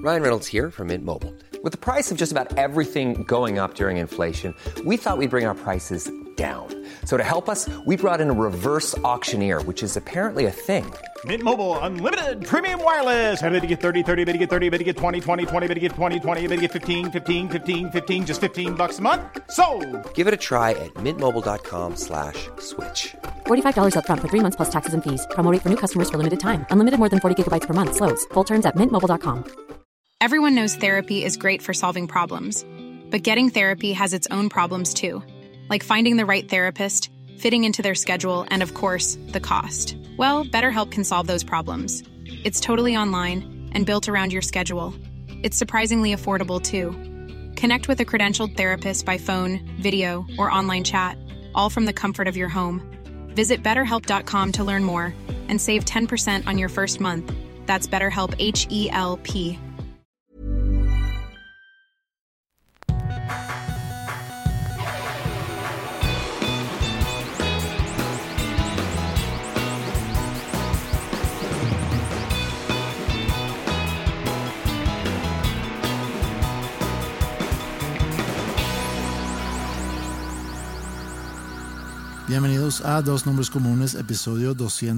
Ryan Reynolds here from Mint Mobile. With the price of just about everything going up during inflation, we thought we'd bring our prices down. So to help us, we brought in a reverse auctioneer, which is apparently a thing. Mint Mobile Unlimited Premium Wireless. How to get 30, 30, how to get 30, how to get 20, 20, 20, how to get 20, 20, how to get 15, 15, 15, 15, just $15 a month? Sold! Give it a try at mintmobile.com/switch. $45 up front for 3 months plus taxes and fees. Promo rate for new customers for limited time. Unlimited more than 40 gigabytes per month. Slows full terms at mintmobile.com. Everyone knows therapy is great for solving problems. But getting therapy has its own problems too. Like finding the right therapist, fitting into their schedule, and of course, the cost. Well, BetterHelp can solve those problems. It's totally online and built around your schedule. It's surprisingly affordable too. Connect with a credentialed therapist by phone, video, or online chat, all from the comfort of your home. Visit BetterHelp.com to learn more and save 10% on your first month. That's BetterHelp, H-E-L-P. Bienvenidos a Dos Nombres Comunes, episodio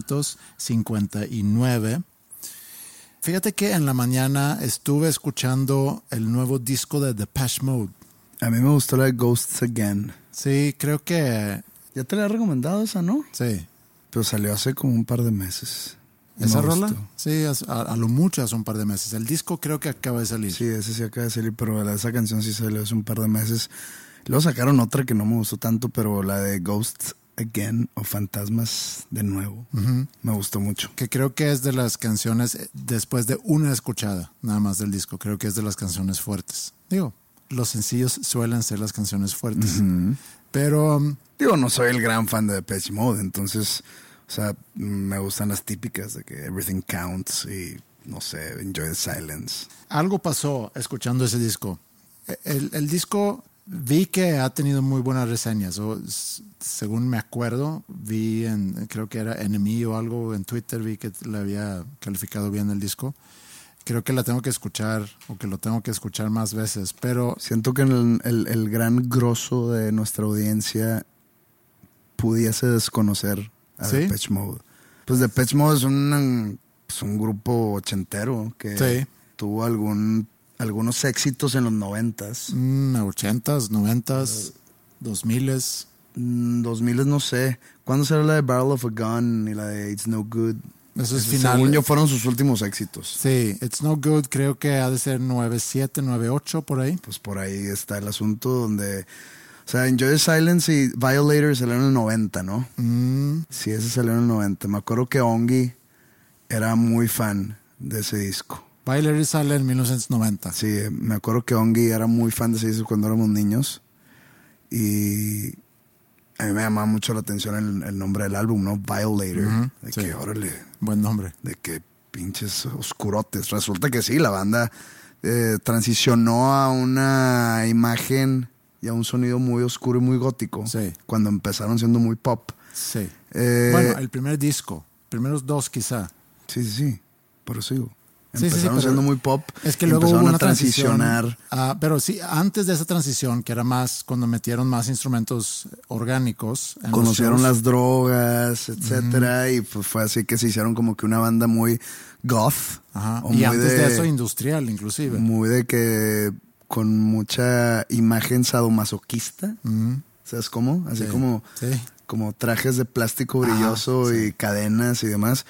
259. Fíjate que en la mañana estuve escuchando el nuevo disco de Depeche Mode. A mí me gustó la de Ghosts Again. Sí, creo que... Ya te la he recomendado esa, ¿no? Sí. Pero salió hace como un par de meses. ¿Esa rola? Sí, a lo mucho hace un par de meses. El disco creo que acaba de salir. Sí, ese sí acaba de salir, pero esa canción sí salió hace un par de meses. Luego sacaron otra que no me gustó tanto, pero la de Ghosts Again o Fantasmas de Nuevo. Me gustó mucho. Que creo que es de las canciones, después de una escuchada nada más del disco, creo que es de las canciones fuertes. Digo, los sencillos suelen ser las canciones fuertes. Pero... Digo, no soy el gran fan de Depeche Mode, entonces, o sea, me gustan las típicas de que Everything Counts y, no sé, Enjoy the Silence. Algo pasó escuchando ese disco. El disco... Vi que ha tenido muy buenas reseñas, o según me acuerdo, vi creo que era NME o algo en Twitter, vi que le había calificado bien el disco. Creo que la tengo que escuchar, o que lo tengo que escuchar más veces, pero... Siento que el gran grosso de nuestra audiencia pudiese desconocer a ¿Sí? Depeche Mode. Pues Depeche Mode es un grupo ochentero que tuvo algunos éxitos en los 90s. 80s, 90s, 2000s. 2000s no sé. ¿Cuándo será la de Barrel of a Gun y la de It's No Good? Eso es final. Según yo fueron sus últimos éxitos. Sí, It's No Good creo que ha de ser 97, 98 por ahí. Pues por ahí está el asunto donde... O sea, Enjoy the Silence y Violator salieron en el 90, ¿no? Sí, ese salió en el 90. Me acuerdo que Ongi era muy fan de ese disco. Violator sale en 1990. Sí, me acuerdo que Ongi era muy fan de ese disco cuando éramos niños. Y a mí me llamaba mucho la atención el nombre del álbum, ¿no? Violator. De sí. que, órale. Buen nombre. De que pinches oscurotes. Resulta que sí, la banda transicionó a una imagen y a un sonido muy oscuro y muy gótico. Sí. Cuando empezaron siendo muy pop. Sí. Bueno, el primer disco. Primeros dos quizá. Sí. Por eso digo. Sí, Empezaron siendo muy pop. Es que luego hubo una transicionar. Pero sí, antes de esa transición, que era más cuando metieron más instrumentos orgánicos. Conocieron las drogas, etcétera. Y pues fue así que se hicieron como que una banda muy goth. Ajá. Y antes de eso, industrial, inclusive. Muy de que con mucha imagen sadomasoquista. ¿Sabes cómo? Así como trajes de plástico brilloso y cadenas y demás.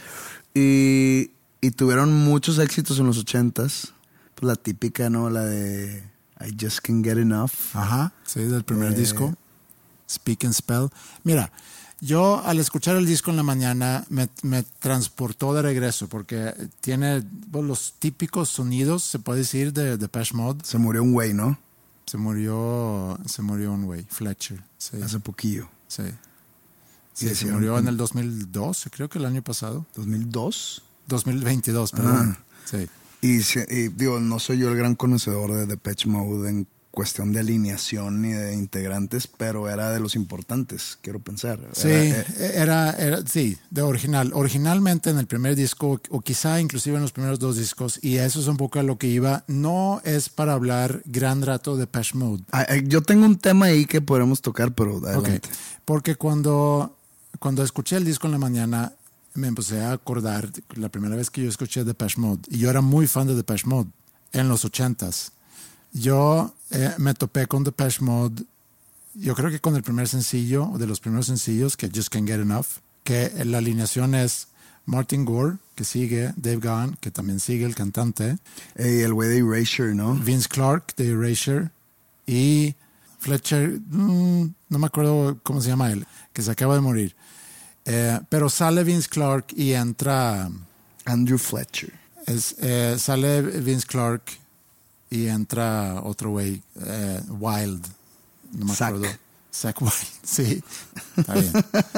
Y tuvieron muchos éxitos en los 80s. Pues la típica, ¿no? La de I Just Can't Get Enough. Ajá, sí, del primer disco. Speak and Spell. Mira, yo al escuchar el disco en la mañana me transportó de regreso porque tiene los típicos sonidos, se puede decir, de Depeche Mode. Se murió un güey, ¿no? Se murió un güey, Fletcher. Sí. Hace poquillo. Sí. Sí, se murió en el 2012, creo que el año pasado. ¿2002? 2022, perdón. Sí. Y digo, no soy yo el gran conocedor de Depeche Mode en cuestión de alineación y de integrantes, pero era de los importantes, quiero pensar. Sí, era sí, de original. Originalmente en el primer disco, o quizá inclusive en los primeros 2 discos, y eso es un poco a lo que iba, no es para hablar gran rato de Depeche Mode. Yo tengo un tema ahí que podemos tocar, pero adelante. Okay. Porque cuando escuché el disco en la mañana, me empecé a acordar la primera vez que yo escuché Depeche Mode, y yo era muy fan de Depeche Mode en los 80s. Yo me topé con Depeche Mode, yo creo que con el primer sencillo, o de los primeros sencillos, que Just Can't Get Enough, que la alineación es Martin Gore, que sigue, Dave Gahan, que también sigue, el cantante. Y el güey de Erasure, ¿no? Vince Clarke, de Erasure. Y Fletcher, no me acuerdo cómo se llama él, que se acaba de morir. Pero sale Vince Clarke y entra... Andrew Fletcher. Sale Vince Clarke y entra otro güey, Wild. No me acuerdo. Zach Wild, sí. Está bien.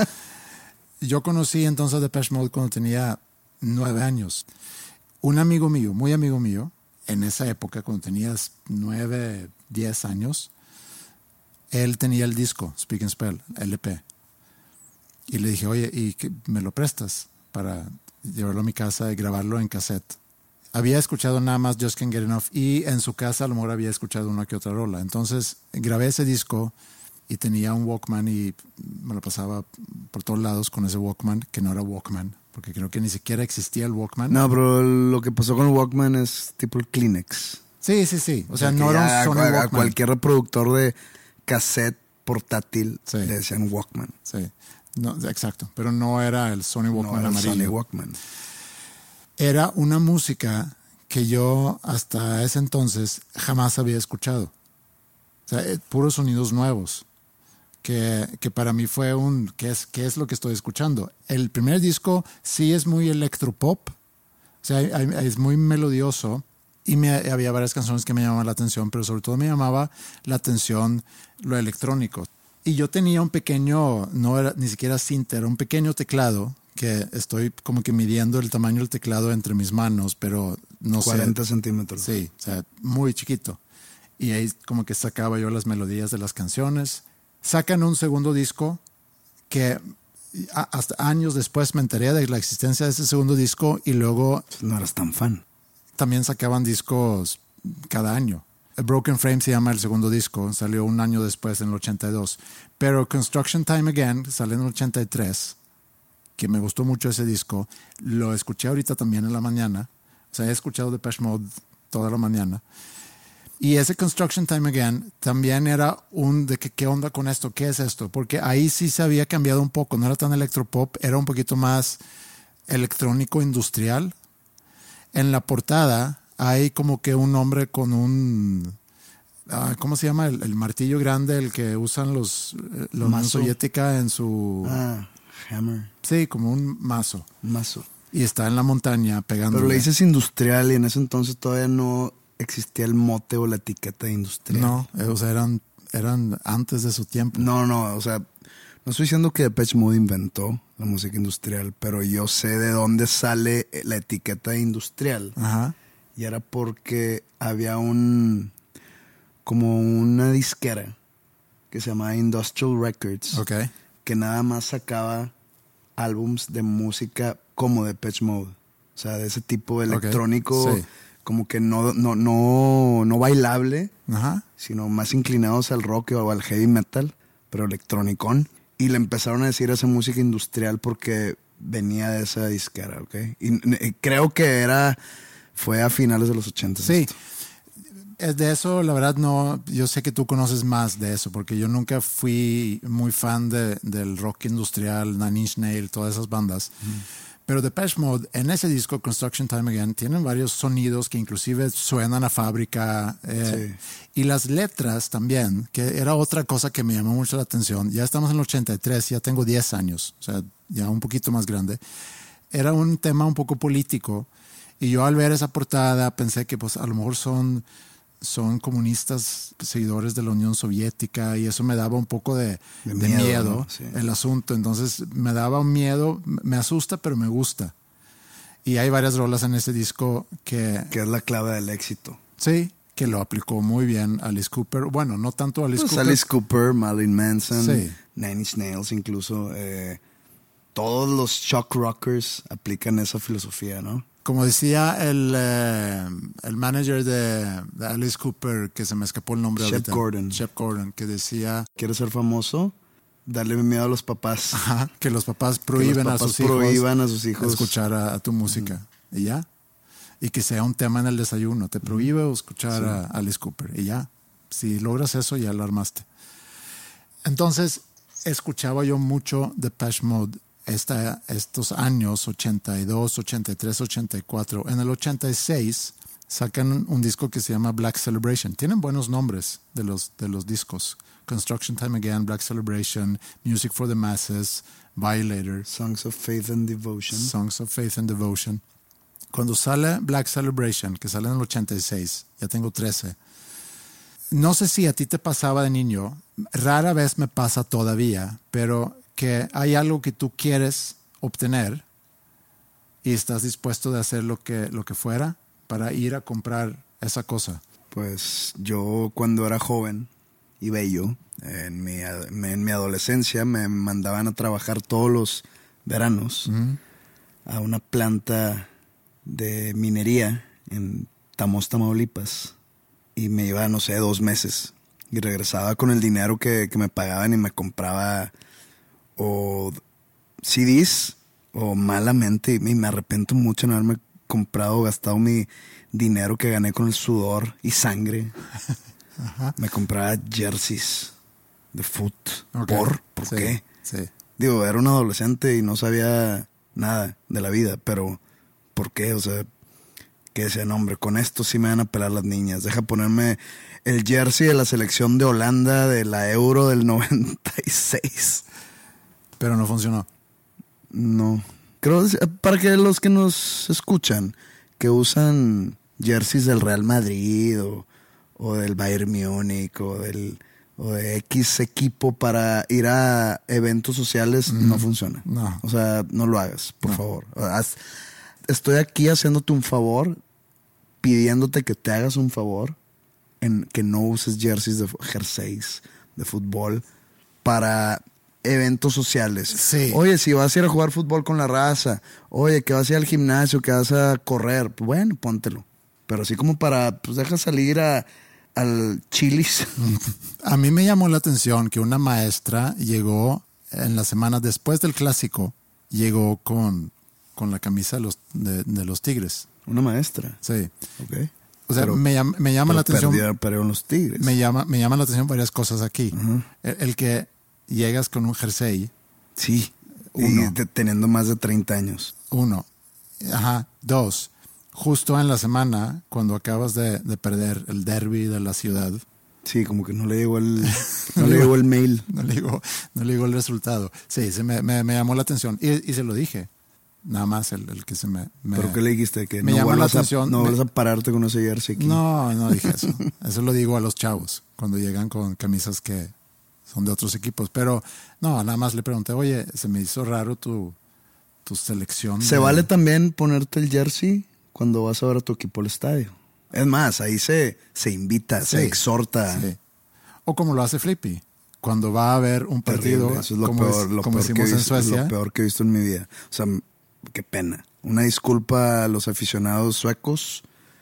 Yo conocí entonces Depeche Mode cuando tenía 9 años. Un amigo mío, muy amigo mío, en esa época, cuando tenías 9, 10 años, él tenía el disco, Speak and Spell, LP. Y le dije, oye, ¿y me lo prestas para llevarlo a mi casa y grabarlo en cassette? Había escuchado nada más Just Can't Get Enough, y en su casa a lo mejor había escuchado una que otra rola. Entonces grabé ese disco y tenía un Walkman y me lo pasaba por todos lados con ese Walkman, que no era Walkman, porque creo que ni siquiera existía el Walkman. No, pero lo que pasó con el Walkman es tipo el Kleenex. Sí. O sea no era un Sony Walkman. A cualquier reproductor de cassette portátil sí. le decían Walkman. Sí, no, exacto, pero no era el Sony Walkman no era amarillo. Sony Walkman. Era una música que yo hasta ese entonces jamás había escuchado. O sea, puros sonidos nuevos. Que para mí fue ¿qué es lo que estoy escuchando? El primer disco sí es muy electropop. O sea, es muy melodioso. Y había varias canciones que me llamaban la atención, pero sobre todo me llamaba la atención lo electrónico. Y yo tenía un pequeño, no era ni siquiera synth, era un pequeño teclado que estoy como que midiendo el tamaño del teclado entre mis manos, pero no 40 centímetros. Sí, o sea, muy chiquito. Y ahí como que sacaba yo las melodías de las canciones. Sacan un segundo disco que hasta años después me enteré de la existencia de ese segundo disco, y luego... No eras tan fan. También sacaban discos cada año. Broken Frame se llama el segundo disco, salió un año después, en el 82. Pero Construction Time Again salió en el 83, que me gustó mucho ese disco. Lo escuché ahorita también en la mañana. O sea, he escuchado Depeche Mode toda la mañana. Y ese Construction Time Again también era de qué onda con esto, qué es esto, porque ahí sí se había cambiado un poco, no era tan electropop, era un poquito más electrónico industrial. En la portada hay como que un hombre con un... ¿cómo se llama? El martillo grande, el que usan la Unión Soviética en su... hammer. Sí, como un mazo. Mazo. Y está en la montaña pegando. Pero le dices industrial, y en ese entonces todavía no existía el mote o la etiqueta de industrial. No, o sea, eran antes de su tiempo. No, o sea, no estoy diciendo que Depeche Mode inventó la música industrial, pero yo sé de dónde sale la etiqueta de industrial. Ajá. Y era porque había como una disquera que se llamaba Industrial Records. Okay. Que nada más sacaba álbums de música como Depeche Mode. O sea, de ese tipo electrónico, okay. Sí. Como que no bailable, ajá, sino más inclinados al rock o al heavy metal, pero electronicón. Y le empezaron a decir esa música industrial porque venía de esa disquera, ¿ok? Y creo que fue a finales de los 80. Sí. Es de eso, la verdad no, yo sé que tú conoces más de eso, porque yo nunca fui muy fan del rock industrial, Nine Inch Nails, todas esas bandas. Pero Depeche Mode, en ese disco Construction Time Again, tienen varios sonidos que inclusive suenan a fábrica. Sí. Y las letras también, que era otra cosa que me llamó mucho la atención. Ya estamos en el 83, ya tengo 10 años, o sea, ya un poquito más grande. Era un tema un poco político, y yo al ver esa portada pensé que pues a lo mejor son comunistas, seguidores de la Unión Soviética, y eso me daba un poco de miedo, ¿no? Sí. El asunto. Entonces me daba un miedo, me asusta, pero me gusta. Y hay varias rolas en ese disco que... Que es la clave del éxito. Sí, que lo aplicó muy bien Alice Cooper. Bueno, no tanto Alice Cooper. Alice Cooper, Marilyn Manson, sí. Nine Inch Nails incluso. Todos los shock rockers aplican esa filosofía, ¿no? Como decía el manager de Alice Cooper, que se me escapó el nombre ahorita. Shep Gordon, que decía... ¿Quieres ser famoso? Darle miedo a los papás. Ajá, que los papás prohíben a sus hijos escuchar a tu música. Y ya. Y que sea un tema en el desayuno. Te prohíbe escuchar a Alice Cooper. Y ya. Si logras eso, ya lo armaste. Entonces, escuchaba yo mucho Depeche Mode estos años 82, 83, 84. En el 86 sacan un disco que se llama Black Celebration. Tienen buenos nombres de los discos. Construction Time Again, Black Celebration, Music for the Masses, Violator. Songs of Faith and Devotion. Cuando sale Black Celebration, que sale en el 86, ya tengo 13. No sé si a ti te pasaba de niño, rara vez me pasa todavía, pero que hay algo que tú quieres obtener y estás dispuesto de hacer lo que fuera para ir a comprar esa cosa. Pues yo cuando era joven y bello, en mi adolescencia me mandaban a trabajar todos los veranos a una planta de minería en Tamoz, Tamaulipas, y me iba, no sé, 2 meses y regresaba con el dinero que me pagaban y me compraba o CDs o malamente, y me arrepiento mucho de no haberme comprado o gastado mi dinero que gané con el sudor y sangre. Ajá. Me compraba jerseys de foot. Okay. ¿Por sí, qué? Sí. Digo, era un adolescente y no sabía nada de la vida, pero ¿por qué? O sea, que decía, no, hombre, con esto sí me van a pelar las niñas. Deja ponerme el jersey de la selección de Holanda de la Euro del 96. Pero no funcionó. No. Creo para que los que nos escuchan, que usan jerseys del Real Madrid o del Bayern Múnich o de X equipo para ir a eventos sociales, no funciona. No. O sea, no lo hagas, por favor. Estoy aquí haciéndote un favor, pidiéndote que te hagas un favor en que no uses jerseys de fútbol para eventos sociales. Sí. Oye, si vas a ir a jugar fútbol con la raza, oye, que vas a ir al gimnasio, que vas a correr, pues bueno, póntelo. Pero así como para, pues deja salir al Chili's. A mí me llamó la atención que una maestra llegó en las semanas después del clásico, llegó con la camisa de los Tigres. Una maestra. Sí. Ok. O sea, me llama la atención. Perdieron los Tigres. Me llama la atención varias cosas aquí. Uh-huh. El que llegas con un jersey. Sí. Y teniendo más de 30 años. 1. Ajá. 2. Justo en la semana, cuando acabas de perder el derby de la ciudad. Sí, como que no le llegó el mail. No le llegó el resultado. Sí, me llamó la atención. Y se lo dije. Nada más el que se me... ¿Pero qué le dijiste? Que me llama la atención. No vuelvas a pararte con ese jersey aquí. No dije eso. Eso lo digo a los chavos cuando llegan con camisas que son de otros equipos. Pero no, nada más le pregunté, oye, se me hizo raro tu selección. ¿Se vale también ponerte el jersey cuando vas a ver a tu equipo al estadio? Es más, ahí se invita, se exhorta. Sí. O como lo hace Flippy, cuando va a ver un partido. Terrible. Eso es lo peor hicimos en Suecia. Es lo peor que he visto en mi vida. O sea, qué pena. Una disculpa a los aficionados suecos.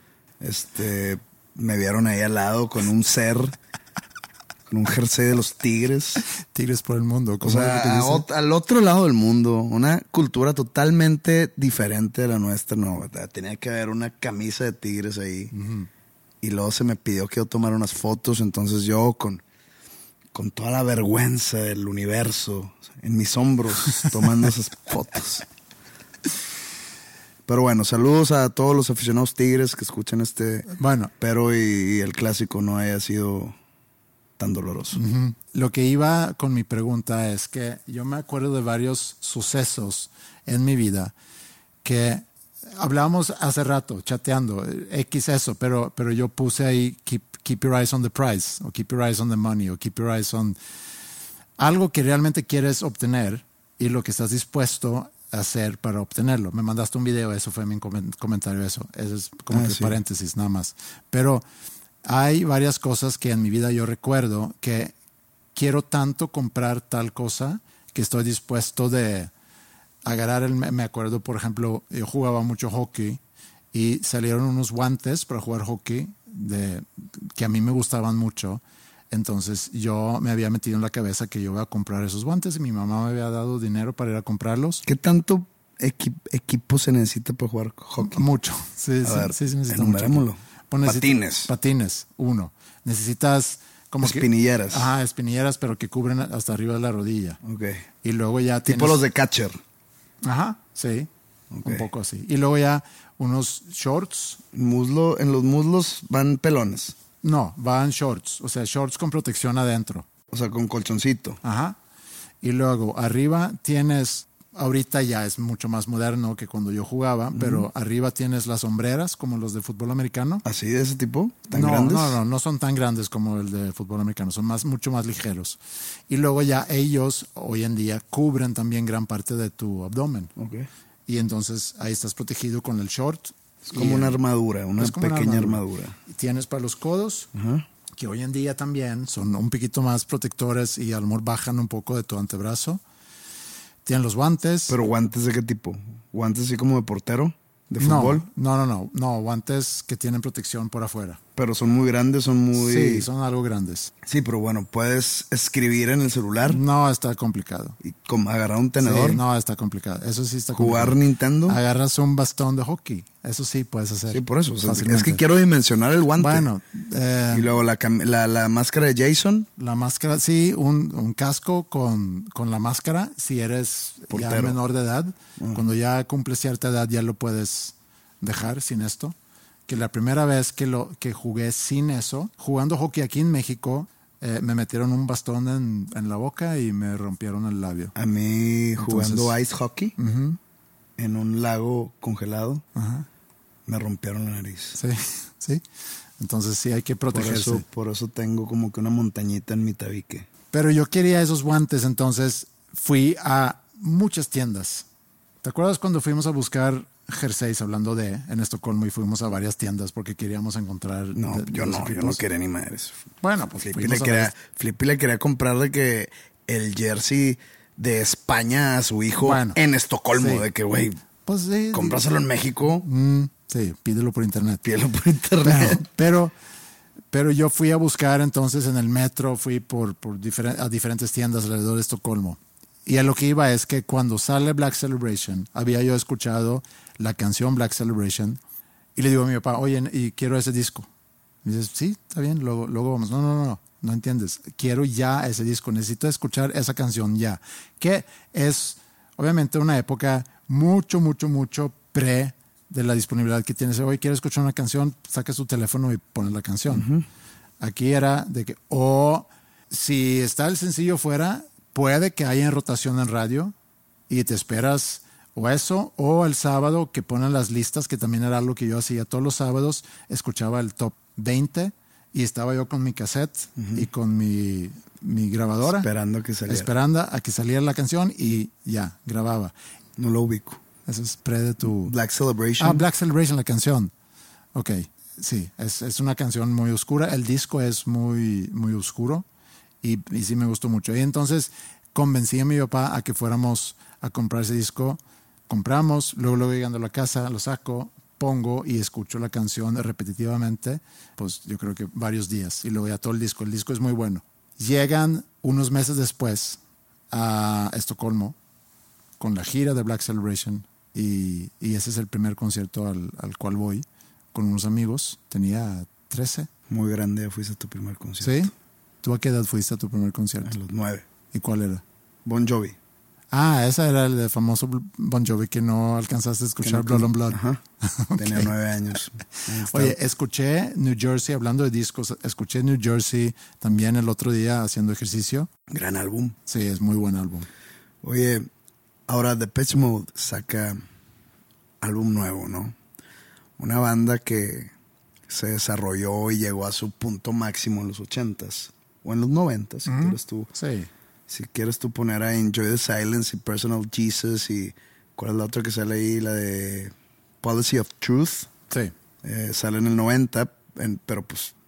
Me vieron ahí al lado con un con un jersey de los Tigres. Tigres por el mundo. O sea, al otro lado del mundo, una cultura totalmente diferente de la nuestra. No, tenía que haber una camisa de Tigres ahí. Uh-huh. Y luego se me pidió que yo tomara unas fotos. Entonces yo con toda la vergüenza del universo en mis hombros tomando esas fotos. Pero bueno, saludos a todos los aficionados Tigres que escuchan Bueno. Pero y el clásico no haya sido tan doloroso. Uh-huh. Lo que iba con mi pregunta es que yo me acuerdo de varios sucesos en mi vida que hablábamos hace rato, chateando, X eso, pero yo puse ahí keep your eyes on the prize, o keep your eyes on the money, o keep your eyes on algo que realmente quieres obtener y lo que estás dispuesto a hacer para obtenerlo. Me mandaste un video, eso fue mi comentario, eso es como que sí. Paréntesis nada más. Pero hay varias cosas que en mi vida yo recuerdo que quiero tanto comprar tal cosa que estoy dispuesto de agarrar me acuerdo, por ejemplo, yo jugaba mucho hockey y salieron unos guantes para jugar hockey que a mí me gustaban mucho. Entonces yo me había metido en la cabeza que yo iba a comprar esos guantes y mi mamá me había dado dinero para ir a comprarlos. ¿Qué tanto equipo se necesita para jugar hockey? Mucho. Sí, necesita mucho. Patines, 1. Necesitas como espinilleras. Espinilleras, pero que cubren hasta arriba de la rodilla. Okay. Y luego ya tipo los de catcher. Ajá, sí. Okay. Un poco así. Y luego ya unos shorts. En los muslos van pelones. No, van shorts. O sea, shorts con protección adentro. O sea, con colchoncito. Ajá. Y luego arriba tienes, ahorita ya es mucho más moderno que cuando yo jugaba, pero arriba tienes las sombreras como los de fútbol americano. ¿Así de ese tipo? ¿Tan grandes? No son tan grandes como el de fútbol americano, son mucho más ligeros. Y luego ya ellos hoy en día cubren también gran parte de tu abdomen. Okay. Y entonces ahí estás protegido con el short. Es como una armadura, una pequeña armadura. Y tienes para los codos, que hoy en día también son un poquito más protectores y a lo mejor bajan un poco de tu antebrazo. Tienen los guantes. ¿Pero guantes de qué tipo? ¿Guantes así como de portero? ¿De fútbol? No, guantes que tienen protección por afuera. Pero son muy grandes, Sí, son algo grandes. Sí, pero bueno, ¿puedes escribir en el celular? No, está complicado. ¿Y agarrar un tenedor? Sí, no, está complicado. Eso sí está complicado. ¿Jugar Nintendo? Agarras un bastón de hockey. Eso sí puedes hacer. Sí, por eso. O sea, es que quiero dimensionar el guante. Bueno. Y luego la máscara de Jason. La máscara, sí, un casco con la máscara. Si eres portero, ya menor de edad, cuando ya cumples cierta edad ya lo puedes dejar sin esto. Que la primera vez que jugué sin eso, jugando hockey aquí en México, me metieron un bastón en la boca y me rompieron el labio. A mí, jugando ice hockey en un lago congelado, me rompieron la nariz. Sí. Entonces sí hay que protegerse. Por eso tengo como que una montañita en mi tabique. Pero yo quería esos guantes, entonces fui a muchas tiendas. ¿Te acuerdas cuando fuimos a buscar jerseys en Estocolmo y fuimos a varias tiendas porque queríamos encontrar? No, yo no quería ni madres. Bueno, pues Flippy le quería comprar de que el jersey de España a su hijo en Estocolmo, sí. De que, güey, pues sí, cómpraselo en México. Sí, pídelo por internet. Pero yo fui a buscar entonces en el metro, fui a diferentes tiendas alrededor de Estocolmo. Y a lo que iba es que cuando sale Black Celebration, había yo escuchado la canción Black Celebration y le digo a mi papá, oye, y quiero ese disco. Y dices, sí, está bien, luego vamos. No entiendes. Quiero ya ese disco, necesito escuchar esa canción ya. Que es obviamente una época mucho pre de la disponibilidad que tienes. Hoy quieres escuchar una canción, sacas tu teléfono y pones la canción. Aquí era de que, si está el sencillo fuera, puede que haya en rotación en radio y te esperas o eso, o el sábado que ponen las listas, que también era algo que yo hacía todos los sábados, escuchaba el top 20 y estaba yo con mi cassette y con mi grabadora. Esperando a que saliera la canción y ya, grababa. No lo ubico. Eso es pre de tu... Black Celebration. Black Celebration, la canción. Ok, sí, es una canción muy oscura. El disco es muy oscuro. Y sí me gustó mucho. Y entonces convencí a mi papá a que fuéramos a comprar ese disco. Compramos, luego llegando a la casa, lo saco, pongo y escucho la canción repetitivamente, pues yo creo que varios días. Y luego ya todo el disco. El disco es muy bueno. Llegan unos meses después a Estocolmo con la gira de Black Celebration. Y ese es el primer concierto al cual voy con unos amigos. Tenía 13. Muy grande, fuiste a tu primer concierto. ¿Sí? ¿Tú a qué edad fuiste a tu primer concierto? A los 9. ¿Y cuál era? Bon Jovi. Esa era el famoso Bon Jovi que no alcanzaste a escuchar, Blood on Blood. Ajá. Okay. Tenía 9 años. Oye, escuché New Jersey, hablando de discos, escuché New Jersey también el otro día haciendo ejercicio. Gran álbum. Sí, es muy buen álbum. Oye, ahora Depeche Mode saca álbum nuevo, ¿no? Una banda que se desarrolló y llegó a su punto máximo en los 80s. O en los 90, si quieres tú. Sí. Si quieres tú poner a Enjoy the Silence y Personal Jesus y ¿cuál es la otra que sale ahí? La de Policy of Truth. Sí. Sale en el 90, pero pues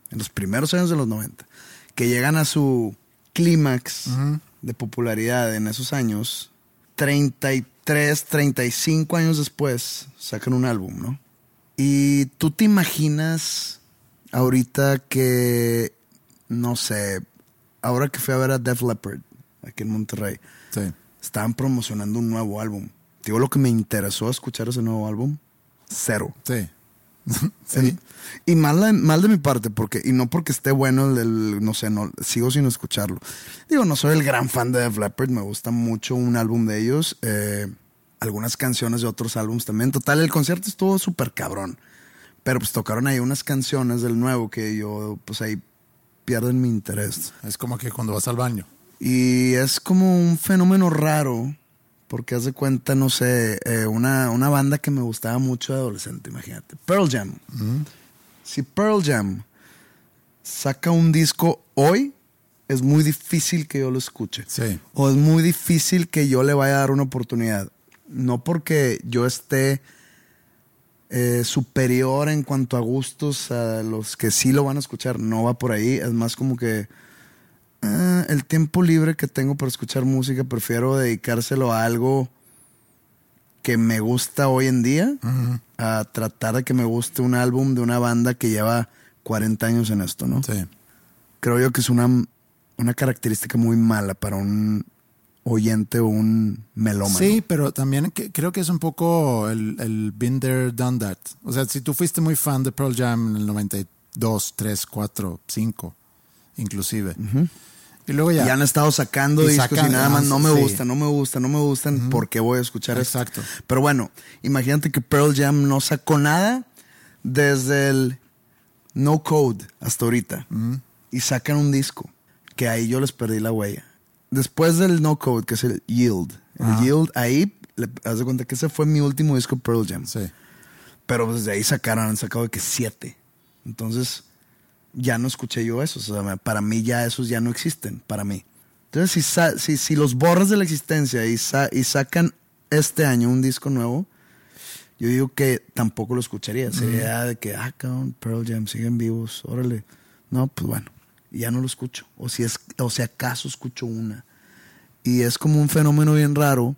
en los primeros años de los 90, que llegan a su clímax de popularidad en esos años, 33, 35 años después, sacan un álbum, ¿no? Y tú te imaginas ahorita que, no sé, ahora que fui a ver a Def Leppard aquí en Monterrey, Sí. estaban promocionando un nuevo álbum. Digo, lo que me interesó escuchar ese nuevo álbum, cero. Sí. Sí. Y mal de mi parte, y no porque esté bueno no sé, no, sigo sin escucharlo. Digo, no soy el gran fan de Def Leppard, me gusta mucho un álbum de ellos, algunas canciones de otros álbumes también. Total, el concierto estuvo súper cabrón, pero pues tocaron ahí unas canciones del nuevo que yo, pues ahí pierden mi interés. Es como que cuando vas al baño. Y es como un fenómeno raro, porque haz de cuenta, no sé, una banda que me gustaba mucho de adolescente, imagínate. Pearl Jam. Si Pearl Jam saca un disco hoy, es muy difícil que yo lo escuche. Sí. O es muy difícil que yo le vaya a dar una oportunidad. No porque yo esté superior en cuanto a gustos a los que sí lo van a escuchar. No va por ahí. Es más como que el tiempo libre que tengo para escuchar música, prefiero dedicárselo a algo que me gusta hoy en día, a tratar de que me guste un álbum de una banda que lleva 40 años en esto, ¿no? Sí. Creo yo que es una característica muy mala para un oyente o un melómano. Sí, pero también creo que es un poco el been there, done that. O sea, si tú fuiste muy fan de Pearl Jam en el 92, 3, 4, 5, inclusive. Y luego ya. Y han estado sacando discos y nada más no me gustan. ¿Por qué voy a escuchar esto? Exacto. Pero bueno, imagínate que Pearl Jam no sacó nada desde el No Code hasta ahorita. Y sacan un disco que ahí yo les perdí la huella. Después del No Code, que es el Yield. El Yield, ahí, haz de cuenta que ese fue mi último disco Pearl Jam. Sí. Pero desde ahí han sacado de que 7. Entonces ya no escuché yo eso. O sea, para mí ya esos ya no existen, para mí. Entonces, si los borras de la existencia y sacan este año un disco nuevo, yo digo que tampoco lo escucharía. Sería de que, cabrón, Pearl Jam, siguen vivos, órale. No, pues bueno, ya no lo escucho. O si acaso escucho una. Y es como un fenómeno bien raro.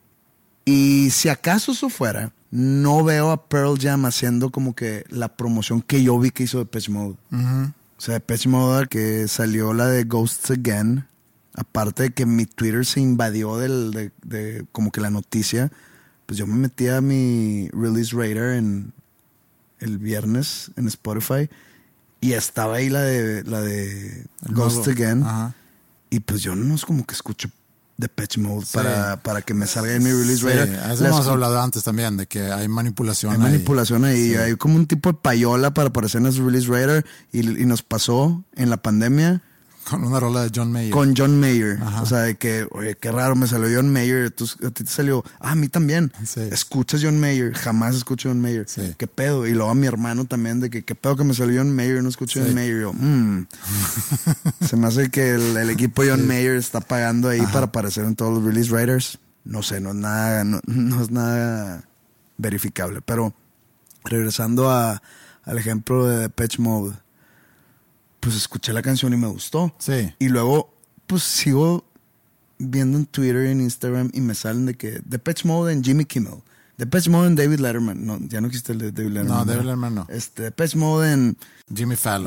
Y si acaso eso fuera, no veo a Pearl Jam haciendo como que la promoción que yo vi que hizo Depeche Mode. O sea, Depeche Mode, que salió la de Ghosts Again, aparte de que mi Twitter se invadió de como que la noticia, pues yo me metí a mi Release Radar el viernes en Spotify y estaba ahí la de Ghosts Again. Y pues yo no es como que escucho Depeche Mode para que me salga en mi Release Radar. Eso hemos hablado antes también, de que hay manipulación. Ahí. Sí. Hay como un tipo de payola para aparecer en su Release Radar y nos pasó en la pandemia. Con una rola de John Mayer. Con John Mayer. O sea, de que, oye, qué raro, me salió John Mayer. A ti te salió, a mí también. Sí. Escuchas John Mayer, jamás escucho John Mayer. Sí. ¿Qué pedo? Y luego a mi hermano también, de que, qué pedo que me salió John Mayer, no escucho John Mayer. Yo, se me hace que el equipo John Mayer está pagando ahí para aparecer en todos los Release Radars. No sé, no es nada verificable. Pero regresando al ejemplo de Depeche Mode, pues escuché la canción y me gustó. Sí. Y luego, pues sigo viendo en Twitter y en Instagram y me salen de que Depeche Mode en Jimmy Kimmel, Depeche Mode en David Letterman. No, ya no existe el de David Letterman. No, David Letterman no. Depeche Mode en Jimmy Fallon.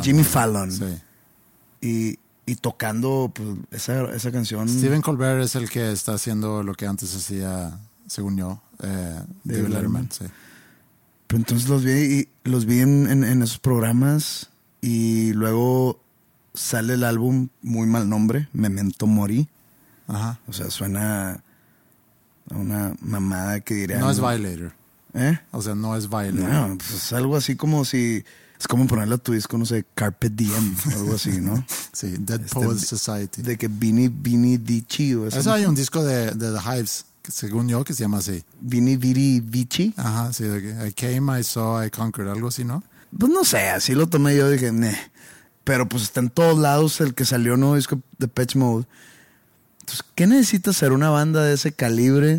Sí. Y tocando pues, esa canción. Stephen Colbert es el que está haciendo lo que antes hacía, según yo, David Letterman. Sí. Pero entonces los vi en esos programas. Y luego sale el álbum, muy mal nombre, Memento Mori. O sea, suena a una mamada que diría. No es Violator. O sea, no es Violator. No, pues es algo así como si. Es como ponerle a tu disco, no sé, Carpe Diem o algo así, ¿no? Sí, Dead Poets Society. De que Vini Dici. Eso hay un disco de The Hives, que según yo, que se llama así. Vini Vici. Ajá, sí, de que I came, I saw, I conquered, algo así, ¿no? Pues no sé, así lo tomé yo, dije, neh. Pero pues está en todos lados el que salió nuevo disco de Depeche Mode. Entonces, ¿qué necesita ser una banda de ese calibre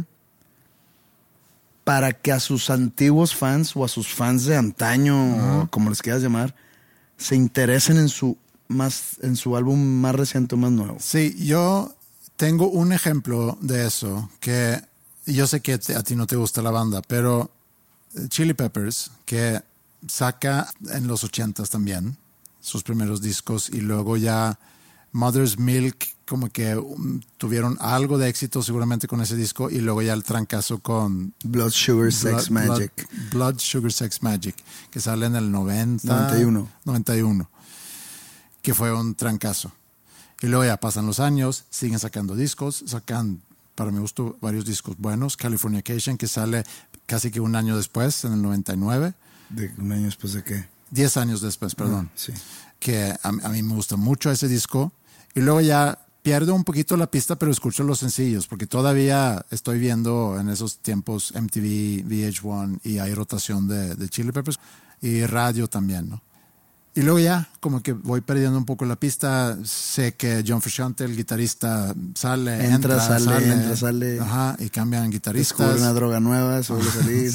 para que a sus antiguos fans o a sus fans de antaño, o como les quieras llamar, se interesen en su álbum más reciente, más nuevo. Sí, yo tengo un ejemplo de eso, que yo sé que a ti no te gusta la banda, pero Chili Peppers, que saca en los 80s también sus primeros discos, y luego ya Mother's Milk como que tuvieron algo de éxito seguramente con ese disco, y luego ya el trancazo con Blood Sugar Sex Magic. Blood Sugar Sex Magic, que sale en el 91, que fue un trancazo. Y luego ya pasan los años, siguen sacando discos, sacan, para mi gusto, varios discos buenos. Californication, que sale casi que un año después, en el 99. ¿Un año después de qué? 10 años después, perdón. Sí. Que a mí me gusta mucho ese disco. Y luego ya pierdo un poquito la pista, pero escucho los sencillos, porque todavía estoy viendo en esos tiempos MTV, VH1, y hay rotación de Chili Peppers, y radio también, ¿no? Y luego ya como que voy perdiendo un poco la pista. Sé que John Frusciante, el guitarrista, entra, sale. Ajá, y cambian guitaristas. Descubre una droga nueva, se vuelve a salir.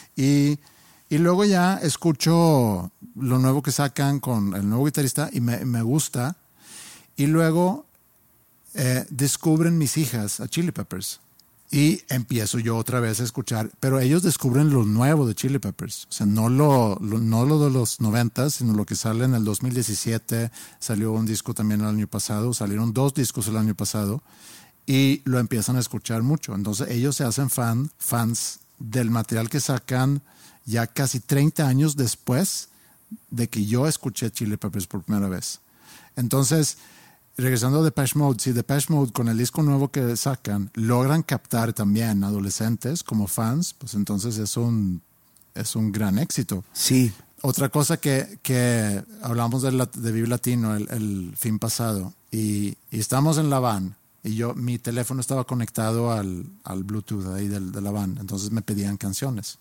Y luego ya escucho lo nuevo que sacan con el nuevo guitarrista y me gusta. Y luego descubren mis hijas a Chili Peppers. Y empiezo yo otra vez a escuchar, pero ellos descubren lo nuevo de Chili Peppers. O sea, no lo de los 90, sino lo que sale en el 2017. Salió un disco también el año pasado. Salieron 2 discos el año pasado. Y lo empiezan a escuchar mucho. Entonces ellos se hacen fans del material que sacan ya casi 30 años después de que yo escuché Chili Peppers por primera vez. Entonces, regresando a Depeche Mode, si Depeche Mode con el disco nuevo que sacan logran captar también adolescentes como fans, pues entonces es un gran éxito. Sí. Otra cosa que hablamos de Vive Latino el fin pasado, y estamos en la van, y mi teléfono estaba conectado al Bluetooth ahí de la van, entonces me pedían canciones.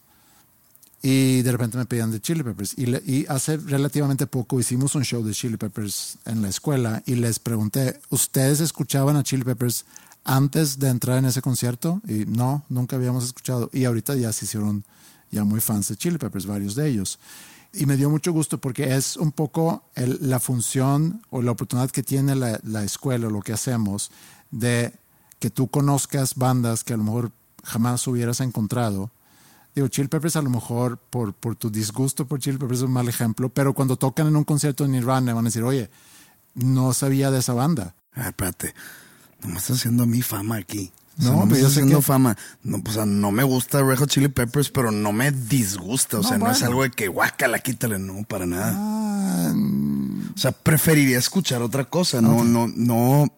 Y de repente me pedían de Chili Peppers. Y hace relativamente poco hicimos un show de Chili Peppers en la escuela y les pregunté, ¿ustedes escuchaban a Chili Peppers antes de entrar en ese concierto? Y no, nunca habíamos escuchado. Y ahorita ya se hicieron ya muy fans de Chili Peppers, varios de ellos. Y me dio mucho gusto porque es un poco la función o la oportunidad que tiene la escuela, lo que hacemos, de que tú conozcas bandas que a lo mejor jamás hubieras encontrado. Digo, Chili Peppers a lo mejor por tu disgusto por Chili Peppers es un mal ejemplo, pero cuando tocan en un concierto de Nirvana van a decir, oye, no sabía de esa banda. Espérate, no me estás haciendo a mí fama aquí. No, pero yo sé haciendo fama. No, o sea, no me gusta Red Hot Chili Peppers, pero no me disgusta. O sea, no es algo de que guácala, quítale, no, para nada. O sea, preferiría escuchar otra cosa. No.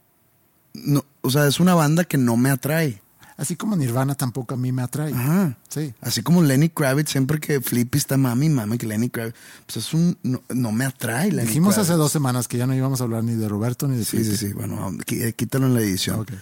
O sea, es una banda que no me atrae. Así como Nirvana tampoco a mí me atrae. Ajá. Sí. Así como Lenny Kravitz, siempre que Flippy está mami, que Lenny Kravitz, pues no me atrae Lenny Dijimos Kravitz. hace 2 semanas que ya no íbamos a hablar ni de Roberto ni de Flippy. Sí. Bueno, quítalo en la edición. Okay.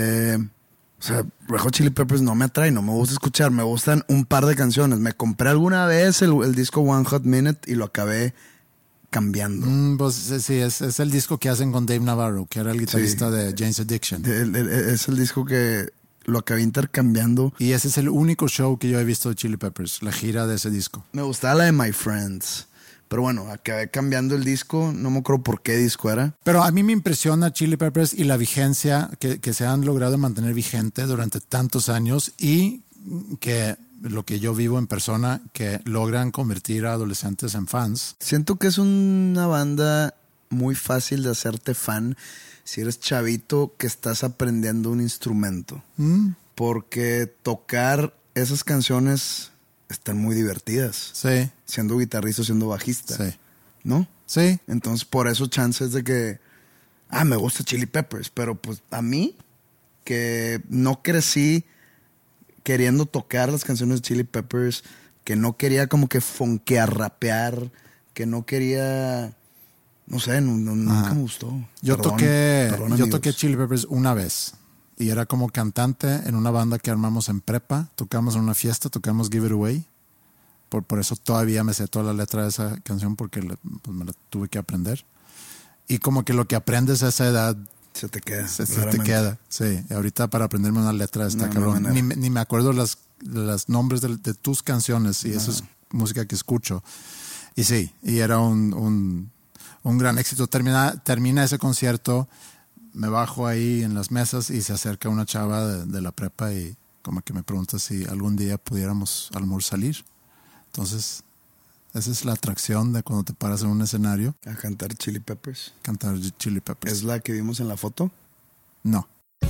O sea, Red Hot Chili Peppers no me atrae, no me gusta escuchar. Me gustan un par de canciones. Me compré alguna vez el disco One Hot Minute y lo acabé cambiando. Pues sí, es el disco que hacen con Dave Navarro, que era el guitarrista de Jane's Addiction. Es el disco que lo acabé intercambiando. Y ese es el único show que yo he visto de Chili Peppers, la gira de ese disco. Me gustaba la de My Friends. Pero bueno, acabé cambiando el disco. No me acuerdo por qué disco era. Pero a mí me impresiona Chili Peppers y la vigencia que se han logrado mantener vigente durante tantos años, y que lo que yo vivo en persona, que logran convertir a adolescentes en fans. Siento que es una banda muy fácil de hacerte fan si eres chavito que estás aprendiendo un instrumento. Porque tocar esas canciones están muy divertidas. Sí. Siendo guitarrista o siendo bajista. Sí. ¿No? Sí. Entonces, por eso chances de que me gusta Chili Peppers. Pero pues a mí, que no crecí queriendo tocar las canciones de Chili Peppers, que no quería como que funkear, rapear, que no quería... No sé, nunca me gustó. Yo toqué Chili Peppers una vez. Y era como cantante en una banda que armamos en prepa. Tocamos en una fiesta, tocamos Give It Away. Por eso todavía me sé toda la letra de esa canción, porque pues me la tuve que aprender. Y como que lo que aprendes a esa edad se te queda. Se te queda, sí. Y ahorita para aprenderme una letra está cabrón. Ni me acuerdo los nombres de tus canciones, y eso es música que escucho. Y sí, y era un gran éxito. Termina ese concierto, me bajo ahí en las mesas y se acerca una chava de la prepa y como que me pregunta si algún día pudiéramos a lo mejor salir. Entonces, esa es la atracción de cuando te paras en un escenario. A cantar Chili Peppers. Cantar Chili Peppers. ¿Es la que vimos en la foto? No.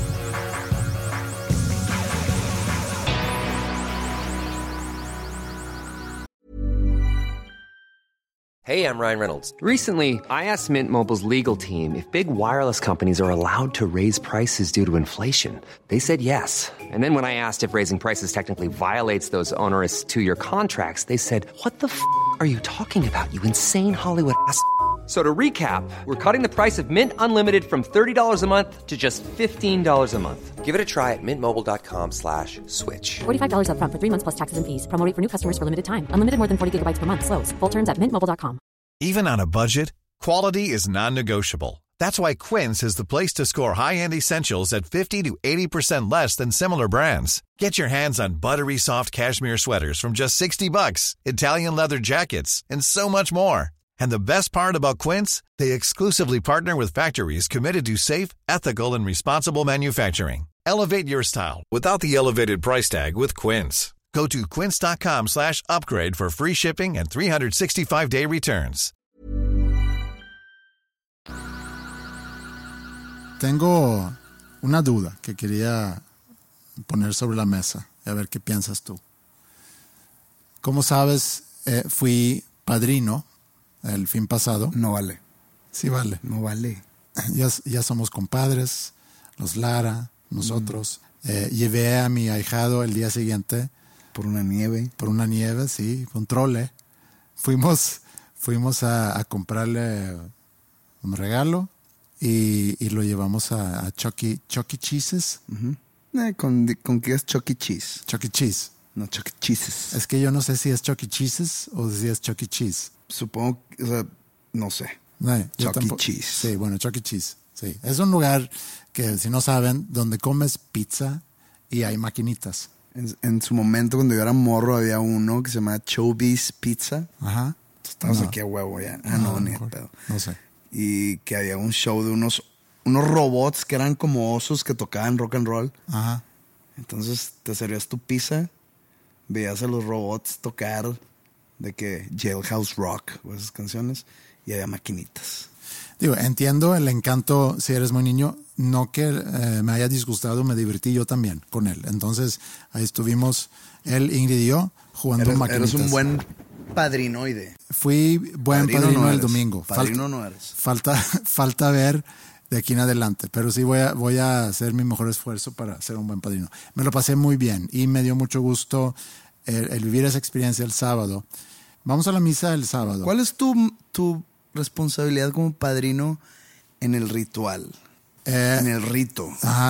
Hey, I'm Ryan Reynolds. Recently, I asked Mint Mobile's legal team if big wireless companies are allowed to raise prices due to inflation. They said yes. And then when I asked if raising prices technically violates those onerous 2-year contracts, they said, "What the f*** are you talking about, you insane Hollywood ass?" So to recap, we're cutting the price of Mint Unlimited from $30 a month to just $15 a month. Give it a try at mintmobile.com/switch. $45 up front for 3 months plus taxes and fees. Promo rate for new customers for limited time. Unlimited more than 40 gigabytes per month. Slows full terms at mintmobile.com. Even on a budget, quality is non-negotiable. That's why Quince is the place to score high-end essentials at 50 to 80% less than similar brands. Get your hands on buttery soft cashmere sweaters from just $60, Italian leather jackets, and so much more. And the best part about Quince, they exclusively partner with factories committed to safe, ethical, and responsible manufacturing. Elevate your style without the elevated price tag with Quince. Go to quince.com/upgrade for free shipping and 365-day returns. Tengo una duda que quería poner sobre la mesa, a ver qué piensas tú. Como sabes, fui padrino el fin pasado. No vale. Sí vale. No vale. Ya somos compadres, los Lara, nosotros. Llevé a mi ahijado el día siguiente. Por una nieve. Por una nieve, sí, con trole. Fuimos a comprarle un regalo y lo llevamos a Chuck E. Cheese's. Uh-huh. ¿Con qué es Chuck E. Cheese? Chuck E. Cheese. No, Chuck E. Cheese's. Es que yo no sé si es Chuck E. Cheese's o si es Chuck E. Cheese. Supongo, o sea, no sé. No, Chuck E. Cheese. Sí, bueno, Chuck E. Cheese. Sí. Es un lugar que, si no saben, donde comes pizza y hay maquinitas. En su momento, cuando yo era morro, había uno que se llamaba Chubby's Pizza. Ajá. Estamos aquí a huevo ya. Ni pedo. No sé. Y que había un show de unos robots que eran como osos que tocaban rock and roll. Ajá. Entonces te servías tu pizza, veías a los robots tocar de que Jailhouse Rock o esas canciones y había maquinitas. Digo, entiendo el encanto si eres muy niño. No que me haya disgustado, me divertí yo también con él. Entonces ahí estuvimos él, Ingrid y yo jugando maquinitas. Eres un buen padrinoide. Fui buen padrino no el domingo. Padrino no eres. Falta ver de aquí en adelante, pero sí voy a hacer mi mejor esfuerzo para ser un buen padrino. Me lo pasé muy bien y me dio mucho gusto el vivir esa experiencia el sábado. Vamos a la misa el sábado. ¿Cuál es tu responsabilidad como padrino en el ritual? En el rito.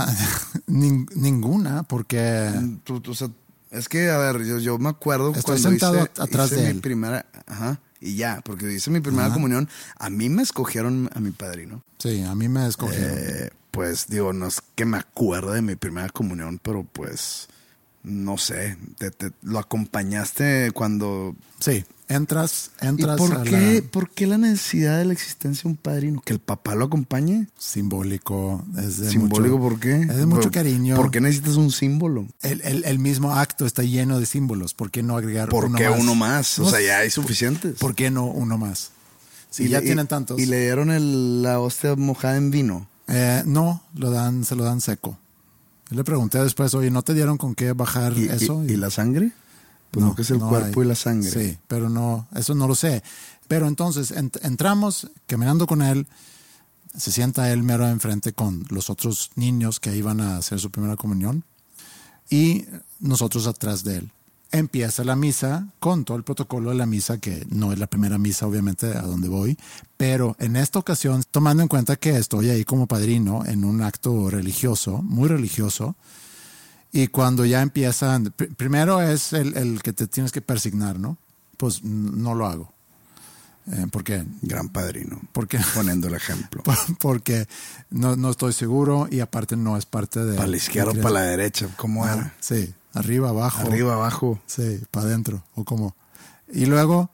Ninguna, porque... O sea, es que, a ver, yo me acuerdo estoy cuando sentado atrás de él. Mi primera... y ya, porque hice mi primera comunión. A mí me escogieron a mi padrino. Sí, a mí me escogieron. Pues, digo, no es que me acuerdo de mi primera comunión, pero pues... No sé, lo acompañaste cuando... Sí, entras. ¿Y por qué la necesidad de la existencia de un padrino? ¿Que el papá lo acompañe? Simbólico. ¿Simbólico por qué? Es de mucho cariño. ¿Por qué necesitas un símbolo? El mismo acto está lleno de símbolos. ¿Por qué no agregar uno más? ¿Por qué uno más? No, o sea, ya hay suficientes. ¿Por qué no uno más? Si ya tienen tantos. ¿Y le dieron la hostia mojada en vino? No, se lo dan seco. Yo le pregunté después, oye, ¿no te dieron con qué bajar eso? ¿Y la sangre? Pues no, que es el cuerpo y la sangre. Sí, pero no, eso no lo sé. Pero entonces entramos caminando con él, se sienta él mero enfrente con los otros niños que iban a hacer su primera comunión y nosotros atrás de él. Empieza la misa con todo el protocolo de la misa, que no es la primera misa obviamente a donde voy, pero en esta ocasión, tomando en cuenta que estoy ahí como padrino en un acto religioso, muy religioso, y cuando ya empiezan, primero es el que te tienes que persignar, ¿no? Pues no lo hago. ¿Por qué? Gran padrino. Porque, poniendo el ejemplo. Porque no estoy seguro y aparte no es parte de... ¿Para la izquierda o para la derecha? ¿Cómo era? Sí, arriba, abajo. Arriba, abajo. Sí, para adentro o como. Y luego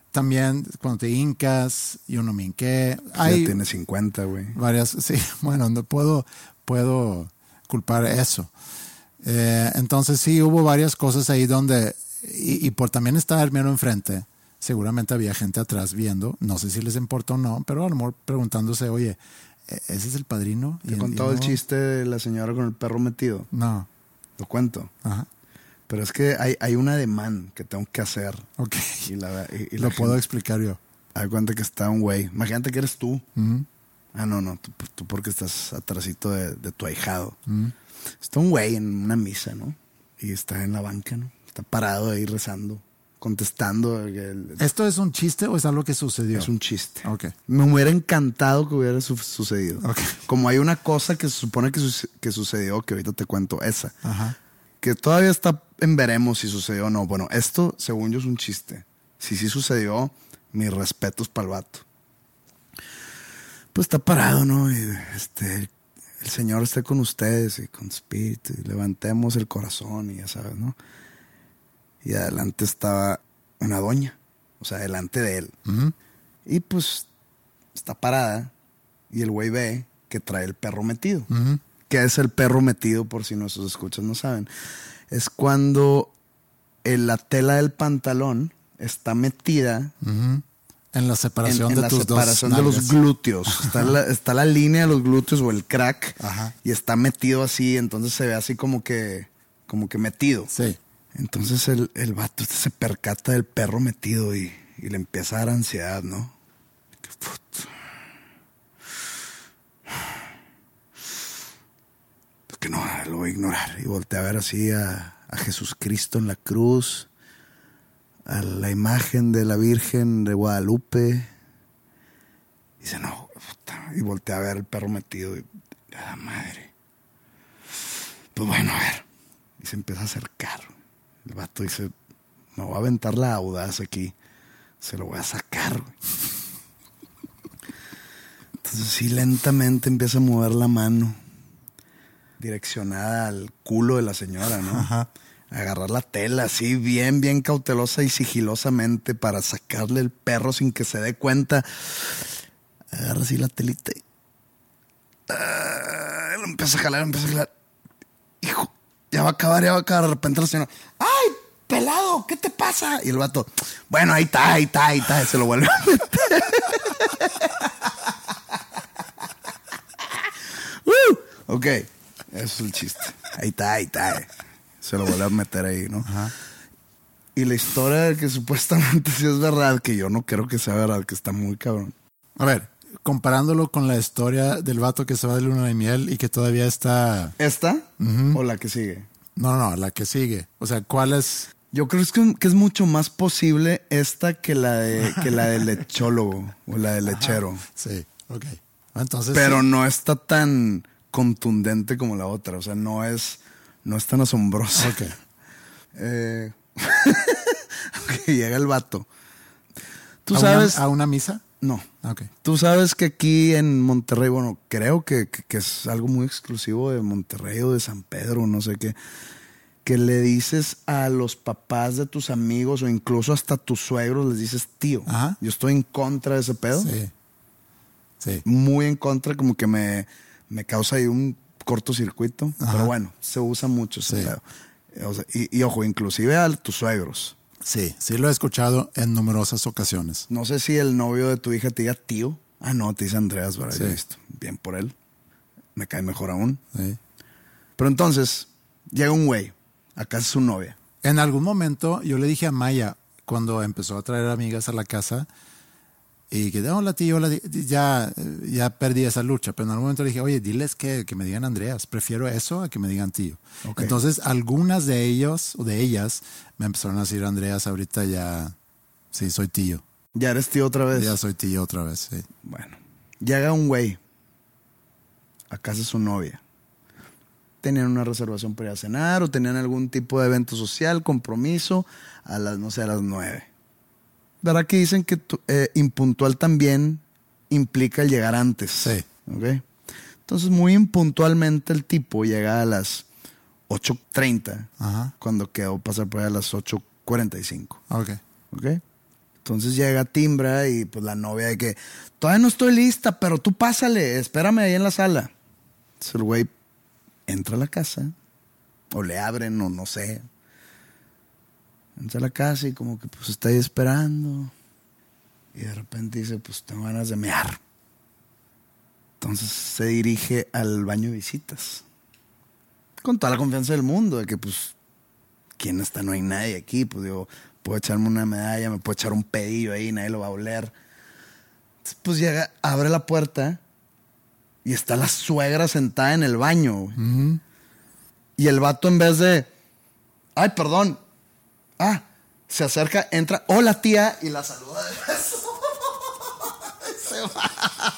también cuando te hincas, yo no me hinqué. Ya tiene 50, güey. Varias, sí, bueno, no puedo culpar eso. Entonces sí, hubo varias cosas ahí donde, y por también estar mero enfrente, seguramente había gente atrás viendo, no sé si les importa o no, pero a lo mejor preguntándose, oye, ¿ese es el padrino? ¿Te he contado el chiste de la señora con el perro metido? No. Lo cuento. Ajá. Pero es que hay un ademán que tengo que hacer. Ok. Y lo puedo explicar yo. Haz cuenta que está un güey. Imagínate que eres tú. Uh-huh. Ah, no. Tú porque estás atrásito de tu ahijado. Uh-huh. Está un güey en una misa, ¿no? Y está en la banca, ¿no? Está parado ahí rezando, contestando. ¿Esto es un chiste o es algo que sucedió? Es un chiste. Okay. Me hubiera encantado que hubiera sucedido. Okay. Como hay una cosa que se supone que sucedió, que ahorita te cuento esa. Ajá. Que todavía está en veremos si sucedió o no. Bueno, esto, según yo, es un chiste. Si sí sucedió, mis respetos para el vato. Pues está parado, ¿no? Y el Señor esté con ustedes y con espíritu. Y levantemos el corazón y ya sabes, ¿no? Y adelante estaba una doña. O sea, delante de él. Uh-huh. Y pues está parada. Y el güey ve que trae el perro metido. Uh-huh. ¿Qué es el perro metido? Por si nuestros escuchas no saben. Es cuando la tela del pantalón está metida uh-huh. en la separación de tus dos separación de los glúteos. Está la línea de los glúteos o el crack. Ajá. Y está metido así, entonces se ve así como que metido. Sí. Entonces el vato se percata del perro metido y le empieza a dar ansiedad, ¿no? Que no, lo voy a ignorar. Y volteé a ver así a Jesucristo en la cruz, a la imagen de la Virgen de Guadalupe. Y dice, no, puta. Y volteé a ver el perro metido. Y, madre. Pues bueno, a ver. Y se empieza a acercar. El vato dice, me voy a aventar la audaz aquí. Se lo voy a sacar. Entonces sí, lentamente empieza a mover la mano, direccionada al culo de la señora, ¿no? Ajá. Agarrar la tela así, bien, bien cautelosa y sigilosamente para sacarle el perro sin que se dé cuenta. Agarra así la telita y lo empieza a jalar. Hijo, ya va a acabar. De repente la señora, ¡ay, pelado! ¿Qué te pasa? Y el vato, bueno, ahí está. Se lo vuelve a meter. Ok. Eso es el chiste. Ahí está. Se lo vuelve a meter ahí, ¿no? Ajá. Y la historia de que supuestamente sí es verdad, que yo no creo que sea verdad, que está muy cabrón. A ver, comparándolo con la historia del vato que se va de luna de miel y que todavía está... ¿Esta? Uh-huh. ¿O la que sigue? No, la que sigue. O sea, ¿cuál es...? Yo creo que es mucho más posible esta que la del lechólogo o la del lechero. Ajá. Sí, ok. Entonces, pero sí. No está tan contundente como la otra. O sea, no es tan asombrosa. Ok. Okay, llega el vato. ¿Tú ¿A sabes? ¿A una misa? No. Ok. Tú sabes que aquí en Monterrey, bueno, creo que es algo muy exclusivo de Monterrey o de San Pedro, no sé qué, que le dices a los papás de tus amigos o incluso hasta a tus suegros, les dices tío. Ajá. Yo estoy en contra de ese pedo. Sí. Muy en contra, como que me causa ahí un cortocircuito. Ajá. Pero bueno, se usa mucho ese pedo. O sea, y ojo, inclusive a tus suegros. Sí, lo he escuchado en numerosas ocasiones. No sé si el novio de tu hija te diga tío. Ah, no, te dice Andreas, ¿verdad? Sí. Listo. Bien por él. Me cae mejor aún. Sí. Pero entonces, llega un güey. Acá es su novia. En algún momento yo le dije a Maya, cuando empezó a traer amigas a la casa, y que, hola tío, ya perdí esa lucha. Pero en algún momento le dije, oye, diles que me digan Andreas. Prefiero eso a que me digan tío. Okay. Entonces, algunas de ellos o de ellas me empezaron a decir Andreas. Ahorita ya, sí, soy tío. ¿Ya eres tío otra vez? Ya soy tío otra vez, sí. Bueno, llega un güey a casa de su novia. Tenían una reservación para ir a cenar o tenían algún tipo de evento social, compromiso, a las 9. ¿Verdad que dicen que impuntual también implica el llegar antes? Sí. ¿Okay? Entonces, muy impuntualmente el tipo llega a las 8:30. Ajá. Cuando quedó pasar por ahí a las 8:45. Ok. Entonces Entonces llega, timbra y pues la novia de que todavía no estoy lista, pero tú pásale, espérame ahí en la sala. Entonces el güey entra a la casa, o le abren, o no sé. Entra a la casa y como que pues está ahí esperando. Y de repente dice, pues tengo ganas de mear. Entonces se dirige al baño de visitas. Con toda la confianza del mundo, de que pues, ¿quién está? No hay nadie aquí. Pues digo, puedo echarme una medalla, me puedo echar un pedillo ahí, nadie lo va a oler. Entonces, pues llega, abre la puerta y está la suegra sentada en el baño. Uh-huh. Y el vato, en vez de, ay, perdón, se acerca, entra, hola tía, y la saluda de beso. Se va.